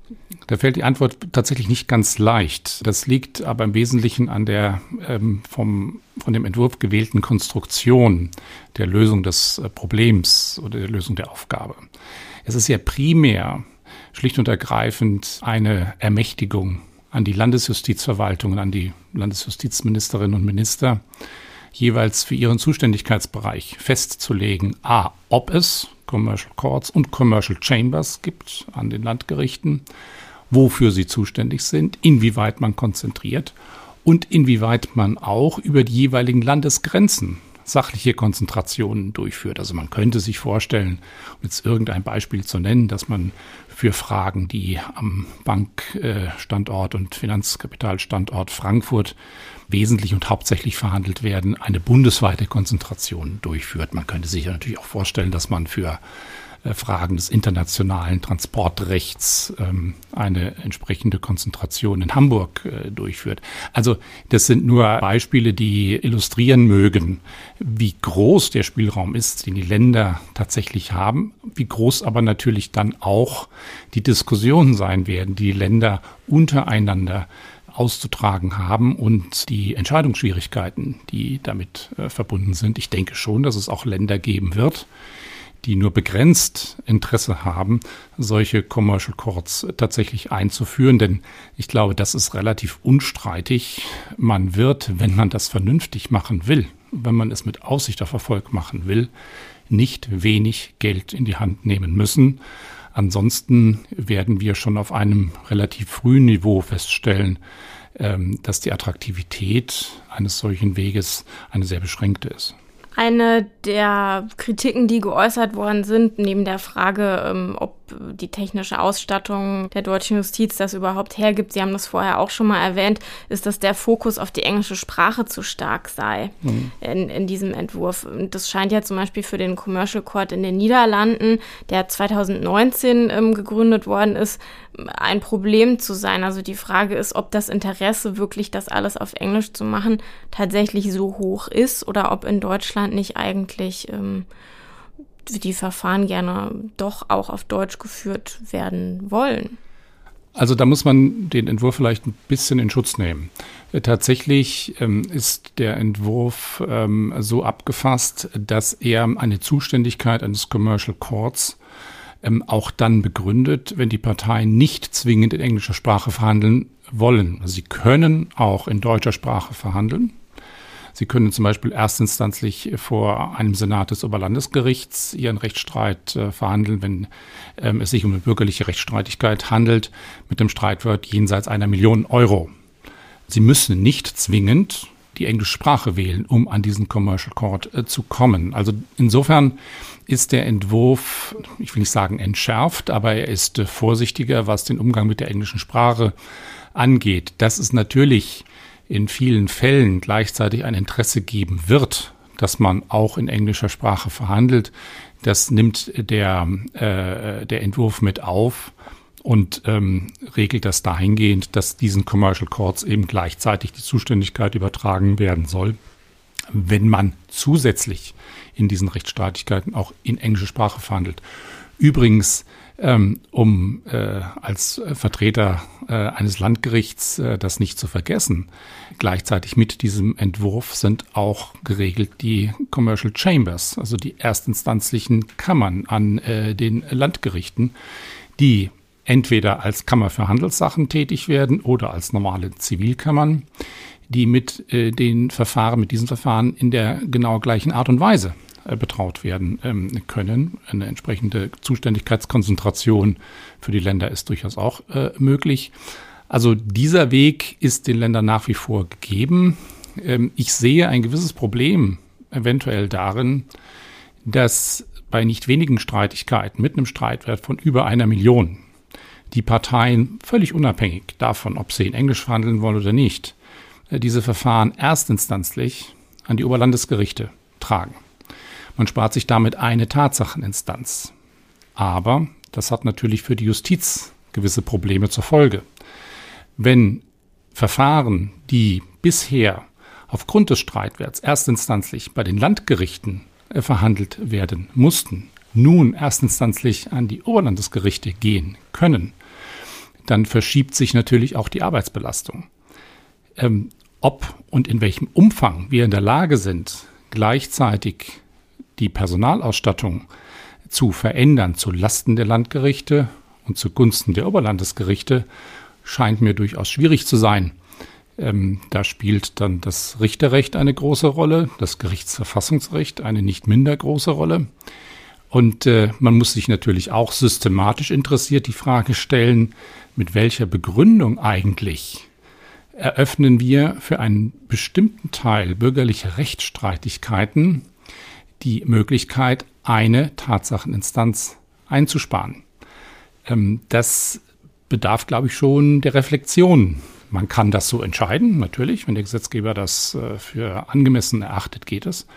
Da fällt die Antwort tatsächlich nicht ganz leicht. Das liegt aber im Wesentlichen an der ähm, vom, von dem Entwurf gewählten Konstruktion der Lösung des äh, Problems oder der Lösung der Aufgabe. Es ist ja primär schlicht und ergreifend eine Ermächtigung an die Landesjustizverwaltungen, an die Landesjustizministerinnen und Minister, jeweils für ihren Zuständigkeitsbereich festzulegen, a, ob es Commercial Courts und Commercial Chambers gibt an den Landgerichten, wofür sie zuständig sind, inwieweit man konzentriert und inwieweit man auch über die jeweiligen Landesgrenzen sachliche Konzentrationen durchführt. Also man könnte sich vorstellen, um jetzt irgendein Beispiel zu nennen, dass man für Fragen, die am Bankstandort und Finanzkapitalstandort Frankfurt wesentlich und hauptsächlich verhandelt werden, eine bundesweite Konzentration durchführt. Man könnte sich natürlich auch vorstellen, dass man für äh, Fragen des internationalen Transportrechts ähm, eine entsprechende Konzentration in Hamburg äh, durchführt. Also das sind nur Beispiele, die illustrieren mögen, wie groß der Spielraum ist, den die Länder tatsächlich haben, wie groß aber natürlich dann auch die Diskussionen sein werden, die die Länder untereinander auszutragen haben und die Entscheidungsschwierigkeiten, die damit äh, verbunden sind. Ich denke schon, dass es auch Länder geben wird, die nur begrenzt Interesse haben, solche Commercial Courts tatsächlich einzuführen. Denn ich glaube, das ist relativ unstreitig. Man wird, wenn man das vernünftig machen will, wenn man es mit Aussicht auf Erfolg machen will, nicht wenig Geld in die Hand nehmen müssen. Ansonsten werden wir schon auf einem relativ frühen Niveau feststellen, dass die Attraktivität eines solchen Weges eine sehr beschränkte ist. Eine der Kritiken, die geäußert worden sind, neben der Frage, ob die technische Ausstattung der deutschen Justiz das überhaupt hergibt, Sie haben das vorher auch schon mal erwähnt, ist, dass der Fokus auf die englische Sprache zu stark sei mhm. in, in diesem Entwurf. Und das scheint ja zum Beispiel für den Commercial Court in den Niederlanden, der zwanzig neunzehn ähm, gegründet worden ist, ein Problem zu sein. Also die Frage ist, ob das Interesse wirklich, das alles auf Englisch zu machen, tatsächlich so hoch ist oder ob in Deutschland nicht eigentlich ähm, die Verfahren gerne doch auch auf Deutsch geführt werden wollen. Also da muss man den Entwurf vielleicht ein bisschen in Schutz nehmen. Tatsächlich ähm, ist der Entwurf ähm, so abgefasst, dass er eine Zuständigkeit eines Commercial Courts ähm, auch dann begründet, wenn die Parteien nicht zwingend in englischer Sprache verhandeln wollen. Also sie können auch in deutscher Sprache verhandeln. Sie können zum Beispiel erstinstanzlich vor einem Senat des Oberlandesgerichts Ihren Rechtsstreit äh, verhandeln, wenn ähm, es sich um eine bürgerliche Rechtsstreitigkeit handelt, mit dem Streitwert jenseits einer Million Euro. Sie müssen nicht zwingend die englische Sprache wählen, um an diesen Commercial Court äh, zu kommen. Also insofern ist der Entwurf, ich will nicht sagen entschärft, aber er ist äh, vorsichtiger, was den Umgang mit der englischen Sprache angeht. Das ist natürlich in vielen Fällen gleichzeitig ein Interesse geben wird, dass man auch in englischer Sprache verhandelt. Das nimmt der, äh, der Entwurf mit auf und ähm, regelt das dahingehend, dass diesen Commercial Courts eben gleichzeitig die Zuständigkeit übertragen werden soll, wenn man zusätzlich in diesen Rechtsstreitigkeiten auch in englischer Sprache verhandelt. Übrigens, ähm, um äh, als Vertreter äh, eines Landgerichts äh, das nicht zu vergessen, gleichzeitig mit diesem Entwurf sind auch geregelt die Commercial Chambers, also die erstinstanzlichen Kammern an äh, den Landgerichten, die entweder als Kammer für Handelssachen tätig werden oder als normale Zivilkammern, die mit äh, den Verfahren, mit diesen Verfahren in der genau gleichen Art und Weise äh, betraut werden ähm, können. Eine entsprechende Zuständigkeitskonzentration für die Länder ist durchaus auch äh, möglich. Also dieser Weg ist den Ländern nach wie vor gegeben. Ähm, ich sehe ein gewisses Problem eventuell darin, dass bei nicht wenigen Streitigkeiten mit einem Streitwert von über einer Million die Parteien völlig unabhängig davon, ob sie in Englisch verhandeln wollen oder nicht, diese Verfahren erstinstanzlich an die Oberlandesgerichte tragen. Man spart sich damit eine Tatsacheninstanz. Aber das hat natürlich für die Justiz gewisse Probleme zur Folge. Wenn Verfahren, die bisher aufgrund des Streitwerts erstinstanzlich bei den Landgerichten äh, verhandelt werden mussten, nun erstinstanzlich an die Oberlandesgerichte gehen können, dann verschiebt sich natürlich auch die Arbeitsbelastung. Ähm, ob und in welchem Umfang wir in der Lage sind, gleichzeitig die Personalausstattung zu verändern zu Lasten der Landgerichte und zugunsten der Oberlandesgerichte, scheint mir durchaus schwierig zu sein. Ähm, da spielt dann das Richterrecht eine große Rolle, das Gerichtsverfassungsrecht eine nicht minder große Rolle. Und äh, man muss sich natürlich auch systematisch interessiert die Frage stellen, mit welcher Begründung eigentlich eröffnen wir für einen bestimmten Teil bürgerlicher Rechtsstreitigkeiten die Möglichkeit, eine Tatsacheninstanz einzusparen. Ähm, das bedarf, glaube ich, schon der Reflexion. Man kann das so entscheiden, natürlich, wenn der Gesetzgeber das äh, für angemessen erachtet, geht es.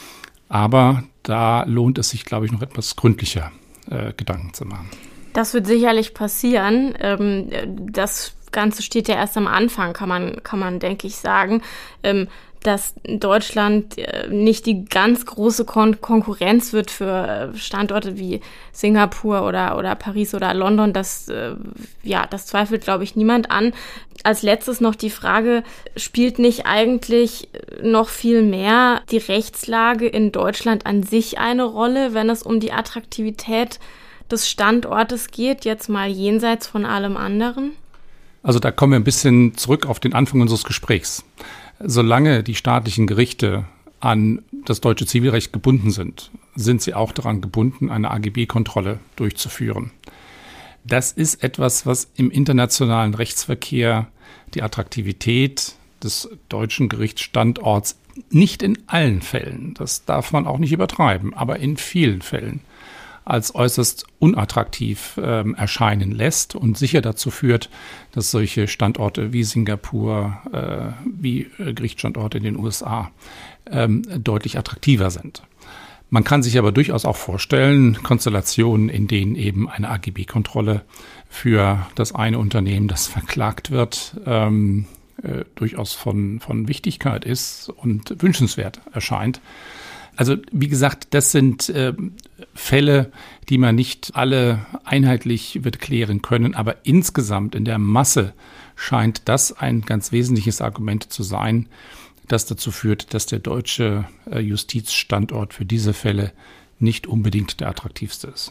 Aber da lohnt es sich, glaube ich, noch etwas gründlicher äh, Gedanken zu machen. Das wird sicherlich passieren. Ähm, das Ganze steht ja erst am Anfang, kann man, kann man, denke ich, sagen, ähm, dass Deutschland äh, nicht die ganz große Kon- Konkurrenz wird für äh, Standorte wie Singapur oder, oder Paris oder London. Das, äh, ja, das zweifelt, glaube ich, niemand an. Als letztes noch die Frage, spielt nicht eigentlich noch viel mehr die Rechtslage in Deutschland an sich eine Rolle, wenn es um die Attraktivität des Standortes geht, jetzt mal jenseits von allem anderen? Also da kommen wir ein bisschen zurück auf den Anfang unseres Gesprächs. Solange die staatlichen Gerichte an das deutsche Zivilrecht gebunden sind, sind sie auch daran gebunden, eine A G B-Kontrolle durchzuführen. Das ist etwas, was im internationalen Rechtsverkehr die Attraktivität des deutschen Gerichtsstandorts nicht in allen Fällen, das darf man auch nicht übertreiben, aber in vielen Fällen als äußerst unattraktiv äh, erscheinen lässt und sicher dazu führt, dass solche Standorte wie Singapur, äh, wie äh, Gerichtsstandorte in den U S A ähm, deutlich attraktiver sind. Man kann sich aber durchaus auch vorstellen, Konstellationen, in denen eben eine A G B-Kontrolle für das eine Unternehmen, das verklagt wird, ähm, äh, durchaus von, von Wichtigkeit ist und wünschenswert erscheint. Also wie gesagt, das sind äh, Fälle, die man nicht alle einheitlich wird klären können, aber insgesamt in der Masse scheint das ein ganz wesentliches Argument zu sein, das dazu führt, dass der deutsche äh, Justizstandort für diese Fälle nicht unbedingt der attraktivste ist.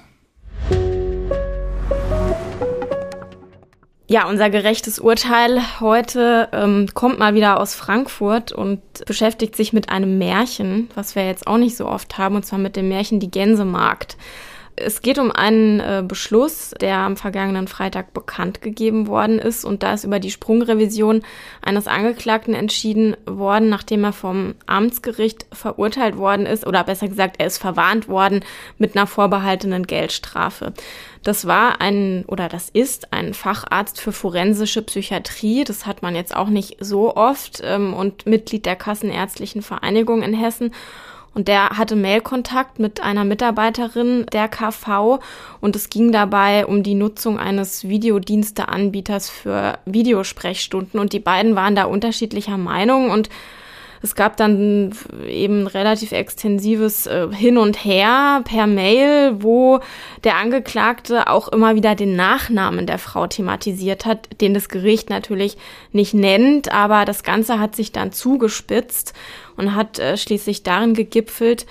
Ja, unser gerechtes Urteil heute ähm, kommt mal wieder aus Frankfurt und beschäftigt sich mit einem Märchen, was wir jetzt auch nicht so oft haben, und zwar mit dem Märchen Die Gänsemagd. Es geht um einen äh, Beschluss, der am vergangenen Freitag bekannt gegeben worden ist, und da ist über die Sprungrevision eines Angeklagten entschieden worden, nachdem er vom Amtsgericht verurteilt worden ist, oder besser gesagt, er ist verwarnt worden mit einer vorbehaltenen Geldstrafe. Das war ein, oder das ist ein Facharzt für forensische Psychiatrie, das hat man jetzt auch nicht so oft, ähm, und Mitglied der Kassenärztlichen Vereinigung in Hessen. Und der hatte Mailkontakt mit einer Mitarbeiterin der K V und es ging dabei um die Nutzung eines Videodiensteanbieters für Videosprechstunden und die beiden waren da unterschiedlicher Meinung und Es gab dann eben relativ extensives äh, Hin und Her per Mail, wo der Angeklagte auch immer wieder den Nachnamen der Frau thematisiert hat, den das Gericht natürlich nicht nennt, aber das Ganze hat sich dann zugespitzt und hat äh, schließlich darin gegipfelt,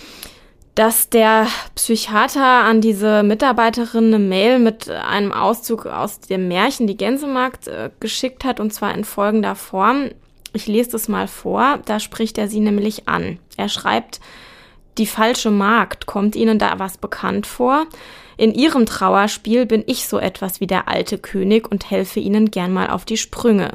dass der Psychiater an diese Mitarbeiterin eine Mail mit einem Auszug aus dem Märchen Die Gänsemarkt äh, geschickt hat, und zwar in folgender Form. Ich lese das mal vor, da spricht er sie nämlich an. Er schreibt: Die falsche Magd, kommt Ihnen da was bekannt vor? In Ihrem Trauerspiel bin ich so etwas wie der alte König und helfe Ihnen gern mal auf die Sprünge.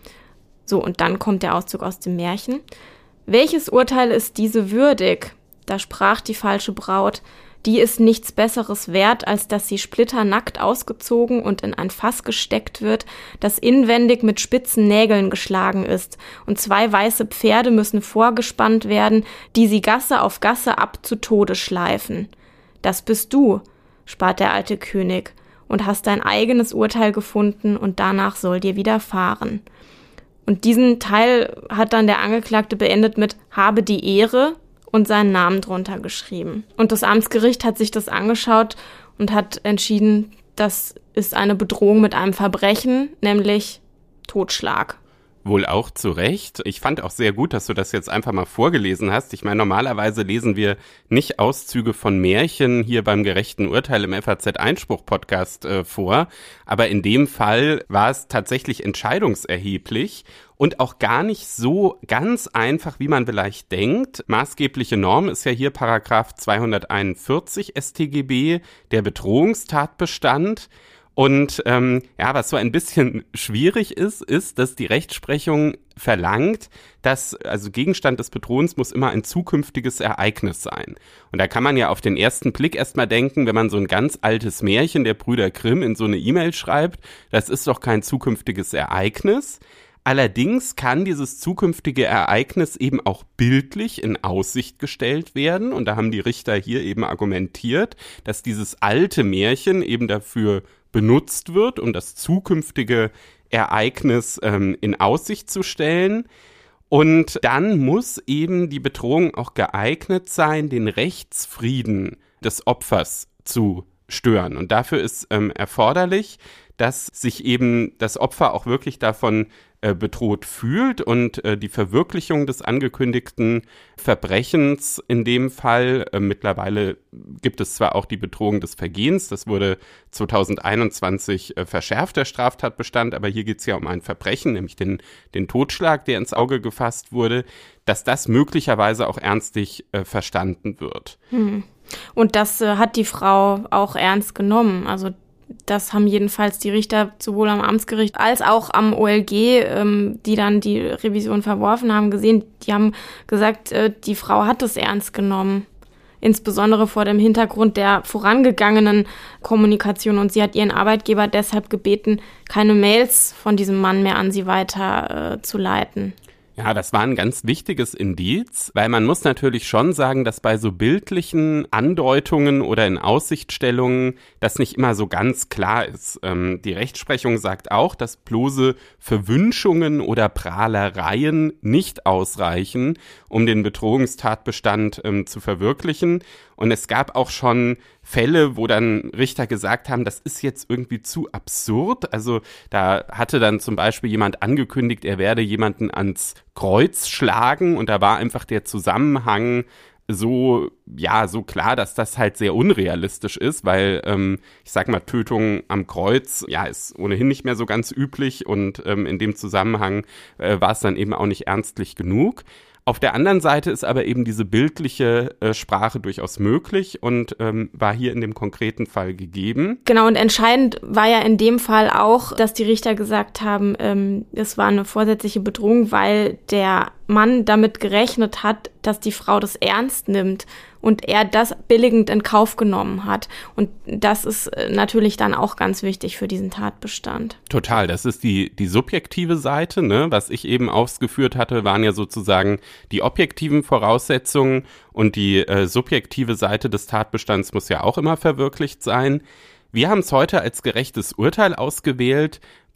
So, und dann kommt der Auszug aus dem Märchen. Welches Urteil ist diese würdig? Da sprach die falsche Braut: Die ist nichts Besseres wert, als dass sie splitternackt ausgezogen und in ein Fass gesteckt wird, das inwendig mit spitzen Nägeln geschlagen ist, und zwei weiße Pferde müssen vorgespannt werden, die sie Gasse auf Gasse ab zu Tode schleifen. Das bist du, spart der alte König, und hast dein eigenes Urteil gefunden, und danach soll dir widerfahren. Und diesen Teil hat dann der Angeklagte beendet mit habe die Ehre und seinen Namen drunter geschrieben. Und das Amtsgericht hat sich das angeschaut und hat entschieden, das ist eine Bedrohung mit einem Verbrechen, nämlich Totschlag. Wohl auch zu Recht. Ich fand auch sehr gut, dass du das jetzt einfach mal vorgelesen hast. Ich meine, normalerweise lesen wir nicht Auszüge von Märchen hier beim gerechten Urteil im F A Z-Einspruch-Podcast äh, vor. Aber in dem Fall war es tatsächlich entscheidungserheblich und auch gar nicht so ganz einfach, wie man vielleicht denkt. Maßgebliche Norm ist ja hier Paragraph zweihunderteinundvierzig S t G B, der Bedrohungstatbestand. Und ähm, ja, was so ein bisschen schwierig ist, ist, dass die Rechtsprechung verlangt, dass, also Gegenstand des Bedrohens muss immer ein zukünftiges Ereignis sein. Und da kann man ja auf den ersten Blick erstmal denken, wenn man so ein ganz altes Märchen der Brüder Grimm in so eine E-Mail schreibt, das ist doch kein zukünftiges Ereignis. Allerdings kann dieses zukünftige Ereignis eben auch bildlich in Aussicht gestellt werden. Und da haben die Richter hier eben argumentiert, dass dieses alte Märchen eben dafür benutzt wird, um das zukünftige Ereignis ähm, in Aussicht zu stellen. Und dann muss eben die Bedrohung auch geeignet sein, den Rechtsfrieden des Opfers zu stören. Und dafür ist ähm, erforderlich, dass sich eben das Opfer auch wirklich davon äh, bedroht fühlt und äh, die Verwirklichung des angekündigten Verbrechens in dem Fall, äh, mittlerweile gibt es zwar auch die Bedrohung des Vergehens, das wurde zweitausendeinundzwanzig äh, verschärft, der Straftatbestand, aber hier geht es ja um ein Verbrechen, nämlich den, den Totschlag, der ins Auge gefasst wurde, dass das möglicherweise auch ernstlich äh, verstanden wird. Hm. Und das äh, hat die Frau auch ernst genommen, also das haben jedenfalls die Richter sowohl am Amtsgericht als auch am O L G, ähm, die dann die Revision verworfen haben, gesehen. Die haben gesagt, äh, die Frau hat es ernst genommen, insbesondere vor dem Hintergrund der vorangegangenen Kommunikation. Und sie hat ihren Arbeitgeber deshalb gebeten, keine Mails von diesem Mann mehr an sie weiter äh, zu leiten. Ja, das war ein ganz wichtiges Indiz, weil man muss natürlich schon sagen, dass bei so bildlichen Andeutungen oder in Aussichtstellungen das nicht immer so ganz klar ist. Ähm, die Rechtsprechung sagt auch, dass bloße Verwünschungen oder Prahlereien nicht ausreichen, um den Bedrohungstatbestand ähm, zu verwirklichen. Und es gab auch schon Fälle, wo dann Richter gesagt haben, das ist jetzt irgendwie zu absurd. Also da hatte dann zum Beispiel jemand angekündigt, er werde jemanden ans Kreuz schlagen und da war einfach der Zusammenhang so, ja, so klar, dass das halt sehr unrealistisch ist, weil, ähm, ich sag mal, Tötung am Kreuz, ja, ist ohnehin nicht mehr so ganz üblich und ähm, in dem Zusammenhang äh, war es dann eben auch nicht ernstlich genug. Auf der anderen Seite ist aber eben diese bildliche äh, Sprache durchaus möglich und ähm, war hier in dem konkreten Fall gegeben. Genau, und entscheidend war ja in dem Fall auch, dass die Richter gesagt haben, ähm, es war eine vorsätzliche Bedrohung, weil der Mann damit gerechnet hat, dass die Frau das ernst nimmt und er das billigend in Kauf genommen hat. Und das ist natürlich dann auch ganz wichtig für diesen Tatbestand. Total, das ist die, die subjektive Seite, ne? Was ich eben ausgeführt hatte, waren ja sozusagen die objektiven Voraussetzungen und die äh, subjektive Seite des Tatbestands muss ja auch immer verwirklicht sein. Wir haben es heute als gerechtes Urteil ausgewählt,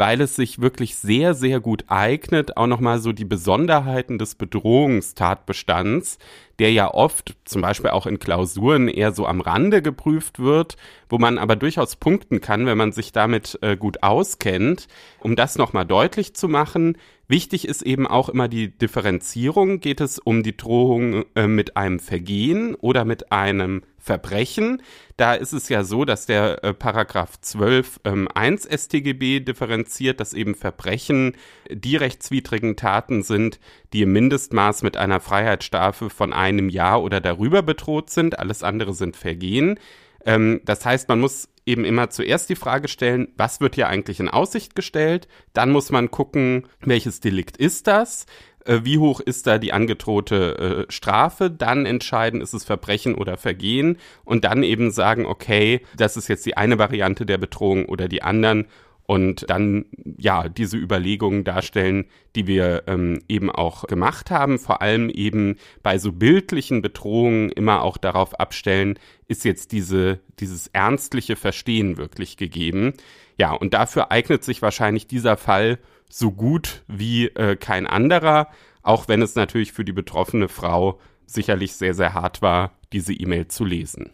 weil es sich wirklich sehr, sehr gut eignet, auch nochmal so die Besonderheiten des Bedrohungstatbestands, der ja oft, zum Beispiel auch in Klausuren, eher so am Rande geprüft wird, wo man aber durchaus punkten kann, wenn man sich damit äh, gut auskennt. Um das nochmal deutlich zu machen, wichtig ist eben auch immer die Differenzierung. Geht es um die Drohung äh, mit einem Vergehen oder mit einem Verbrechen? Da ist es ja so, dass der äh, Paragraph zwölf Absatz eins S t G B differenziert, dass eben Verbrechen die rechtswidrigen Taten sind, die im Mindestmaß mit einer Freiheitsstrafe von einem Jahr oder darüber bedroht sind. Alles andere sind Vergehen. Ähm, das heißt, man muss eben immer zuerst die Frage stellen, was wird hier eigentlich in Aussicht gestellt? Dann muss man gucken, welches Delikt ist das? Äh, wie hoch ist da die angedrohte äh, Strafe? Dann entscheiden, ist es Verbrechen oder Vergehen? Und dann eben sagen, okay, das ist jetzt die eine Variante der Bedrohung oder die anderen. Und dann, ja, diese Überlegungen darstellen, die wir ähm, eben auch gemacht haben, vor allem eben bei so bildlichen Bedrohungen immer auch darauf abstellen, ist jetzt diese, dieses ernstliche Verstehen wirklich gegeben. Ja, und dafür eignet sich wahrscheinlich dieser Fall so gut wie äh, kein anderer, auch wenn es natürlich für die betroffene Frau sicherlich sehr, sehr hart war, diese E-Mail zu lesen.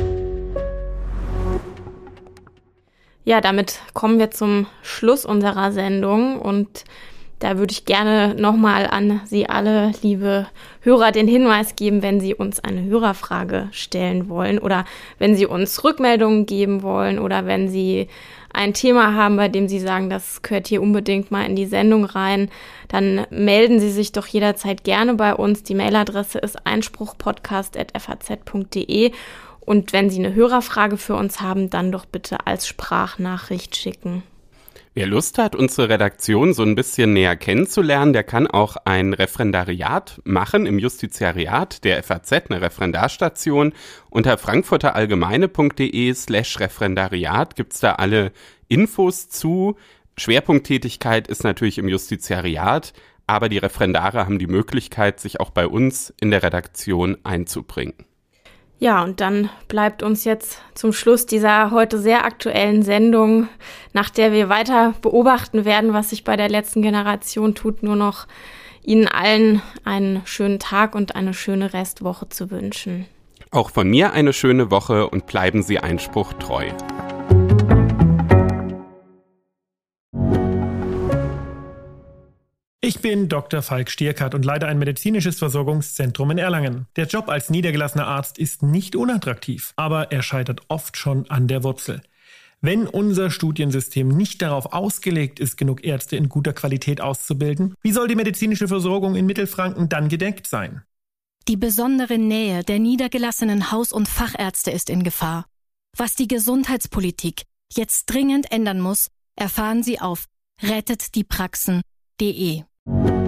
Ja, damit kommen wir zum Schluss unserer Sendung und da würde ich gerne nochmal an Sie alle, liebe Hörer, den Hinweis geben, wenn Sie uns eine Hörerfrage stellen wollen oder wenn Sie uns Rückmeldungen geben wollen oder wenn Sie ein Thema haben, bei dem Sie sagen, das gehört hier unbedingt mal in die Sendung rein, dann melden Sie sich doch jederzeit gerne bei uns. Die Mailadresse ist einspruchpodcast at f a z punkt d e. Und wenn Sie eine Hörerfrage für uns haben, dann doch bitte als Sprachnachricht schicken. Wer Lust hat, unsere Redaktion so ein bisschen näher kennenzulernen, der kann auch ein Referendariat machen im Justiziariat der F A Z, eine Referendarstation. Unter frankfurterallgemeine punkt d e slash Referendariat gibt's da alle Infos zu. Schwerpunkttätigkeit ist natürlich im Justiziariat, aber die Referendare haben die Möglichkeit, sich auch bei uns in der Redaktion einzubringen. Ja, und dann bleibt uns jetzt zum Schluss dieser heute sehr aktuellen Sendung, nach der wir weiter beobachten werden, was sich bei der letzten Generation tut, nur noch Ihnen allen einen schönen Tag und eine schöne Restwoche zu wünschen. Auch von mir eine schöne Woche und bleiben Sie Einspruch treu. Ich bin Doktor Falk Stierkart und leite ein medizinisches Versorgungszentrum in Erlangen. Der Job als niedergelassener Arzt ist nicht unattraktiv, aber er scheitert oft schon an der Wurzel. Wenn unser Studiensystem nicht darauf ausgelegt ist, genug Ärzte in guter Qualität auszubilden, wie soll die medizinische Versorgung in Mittelfranken dann gedeckt sein? Die besondere Nähe der niedergelassenen Haus- und Fachärzte ist in Gefahr. Was die Gesundheitspolitik jetzt dringend ändern muss, erfahren Sie auf rettet die praxen punkt d e.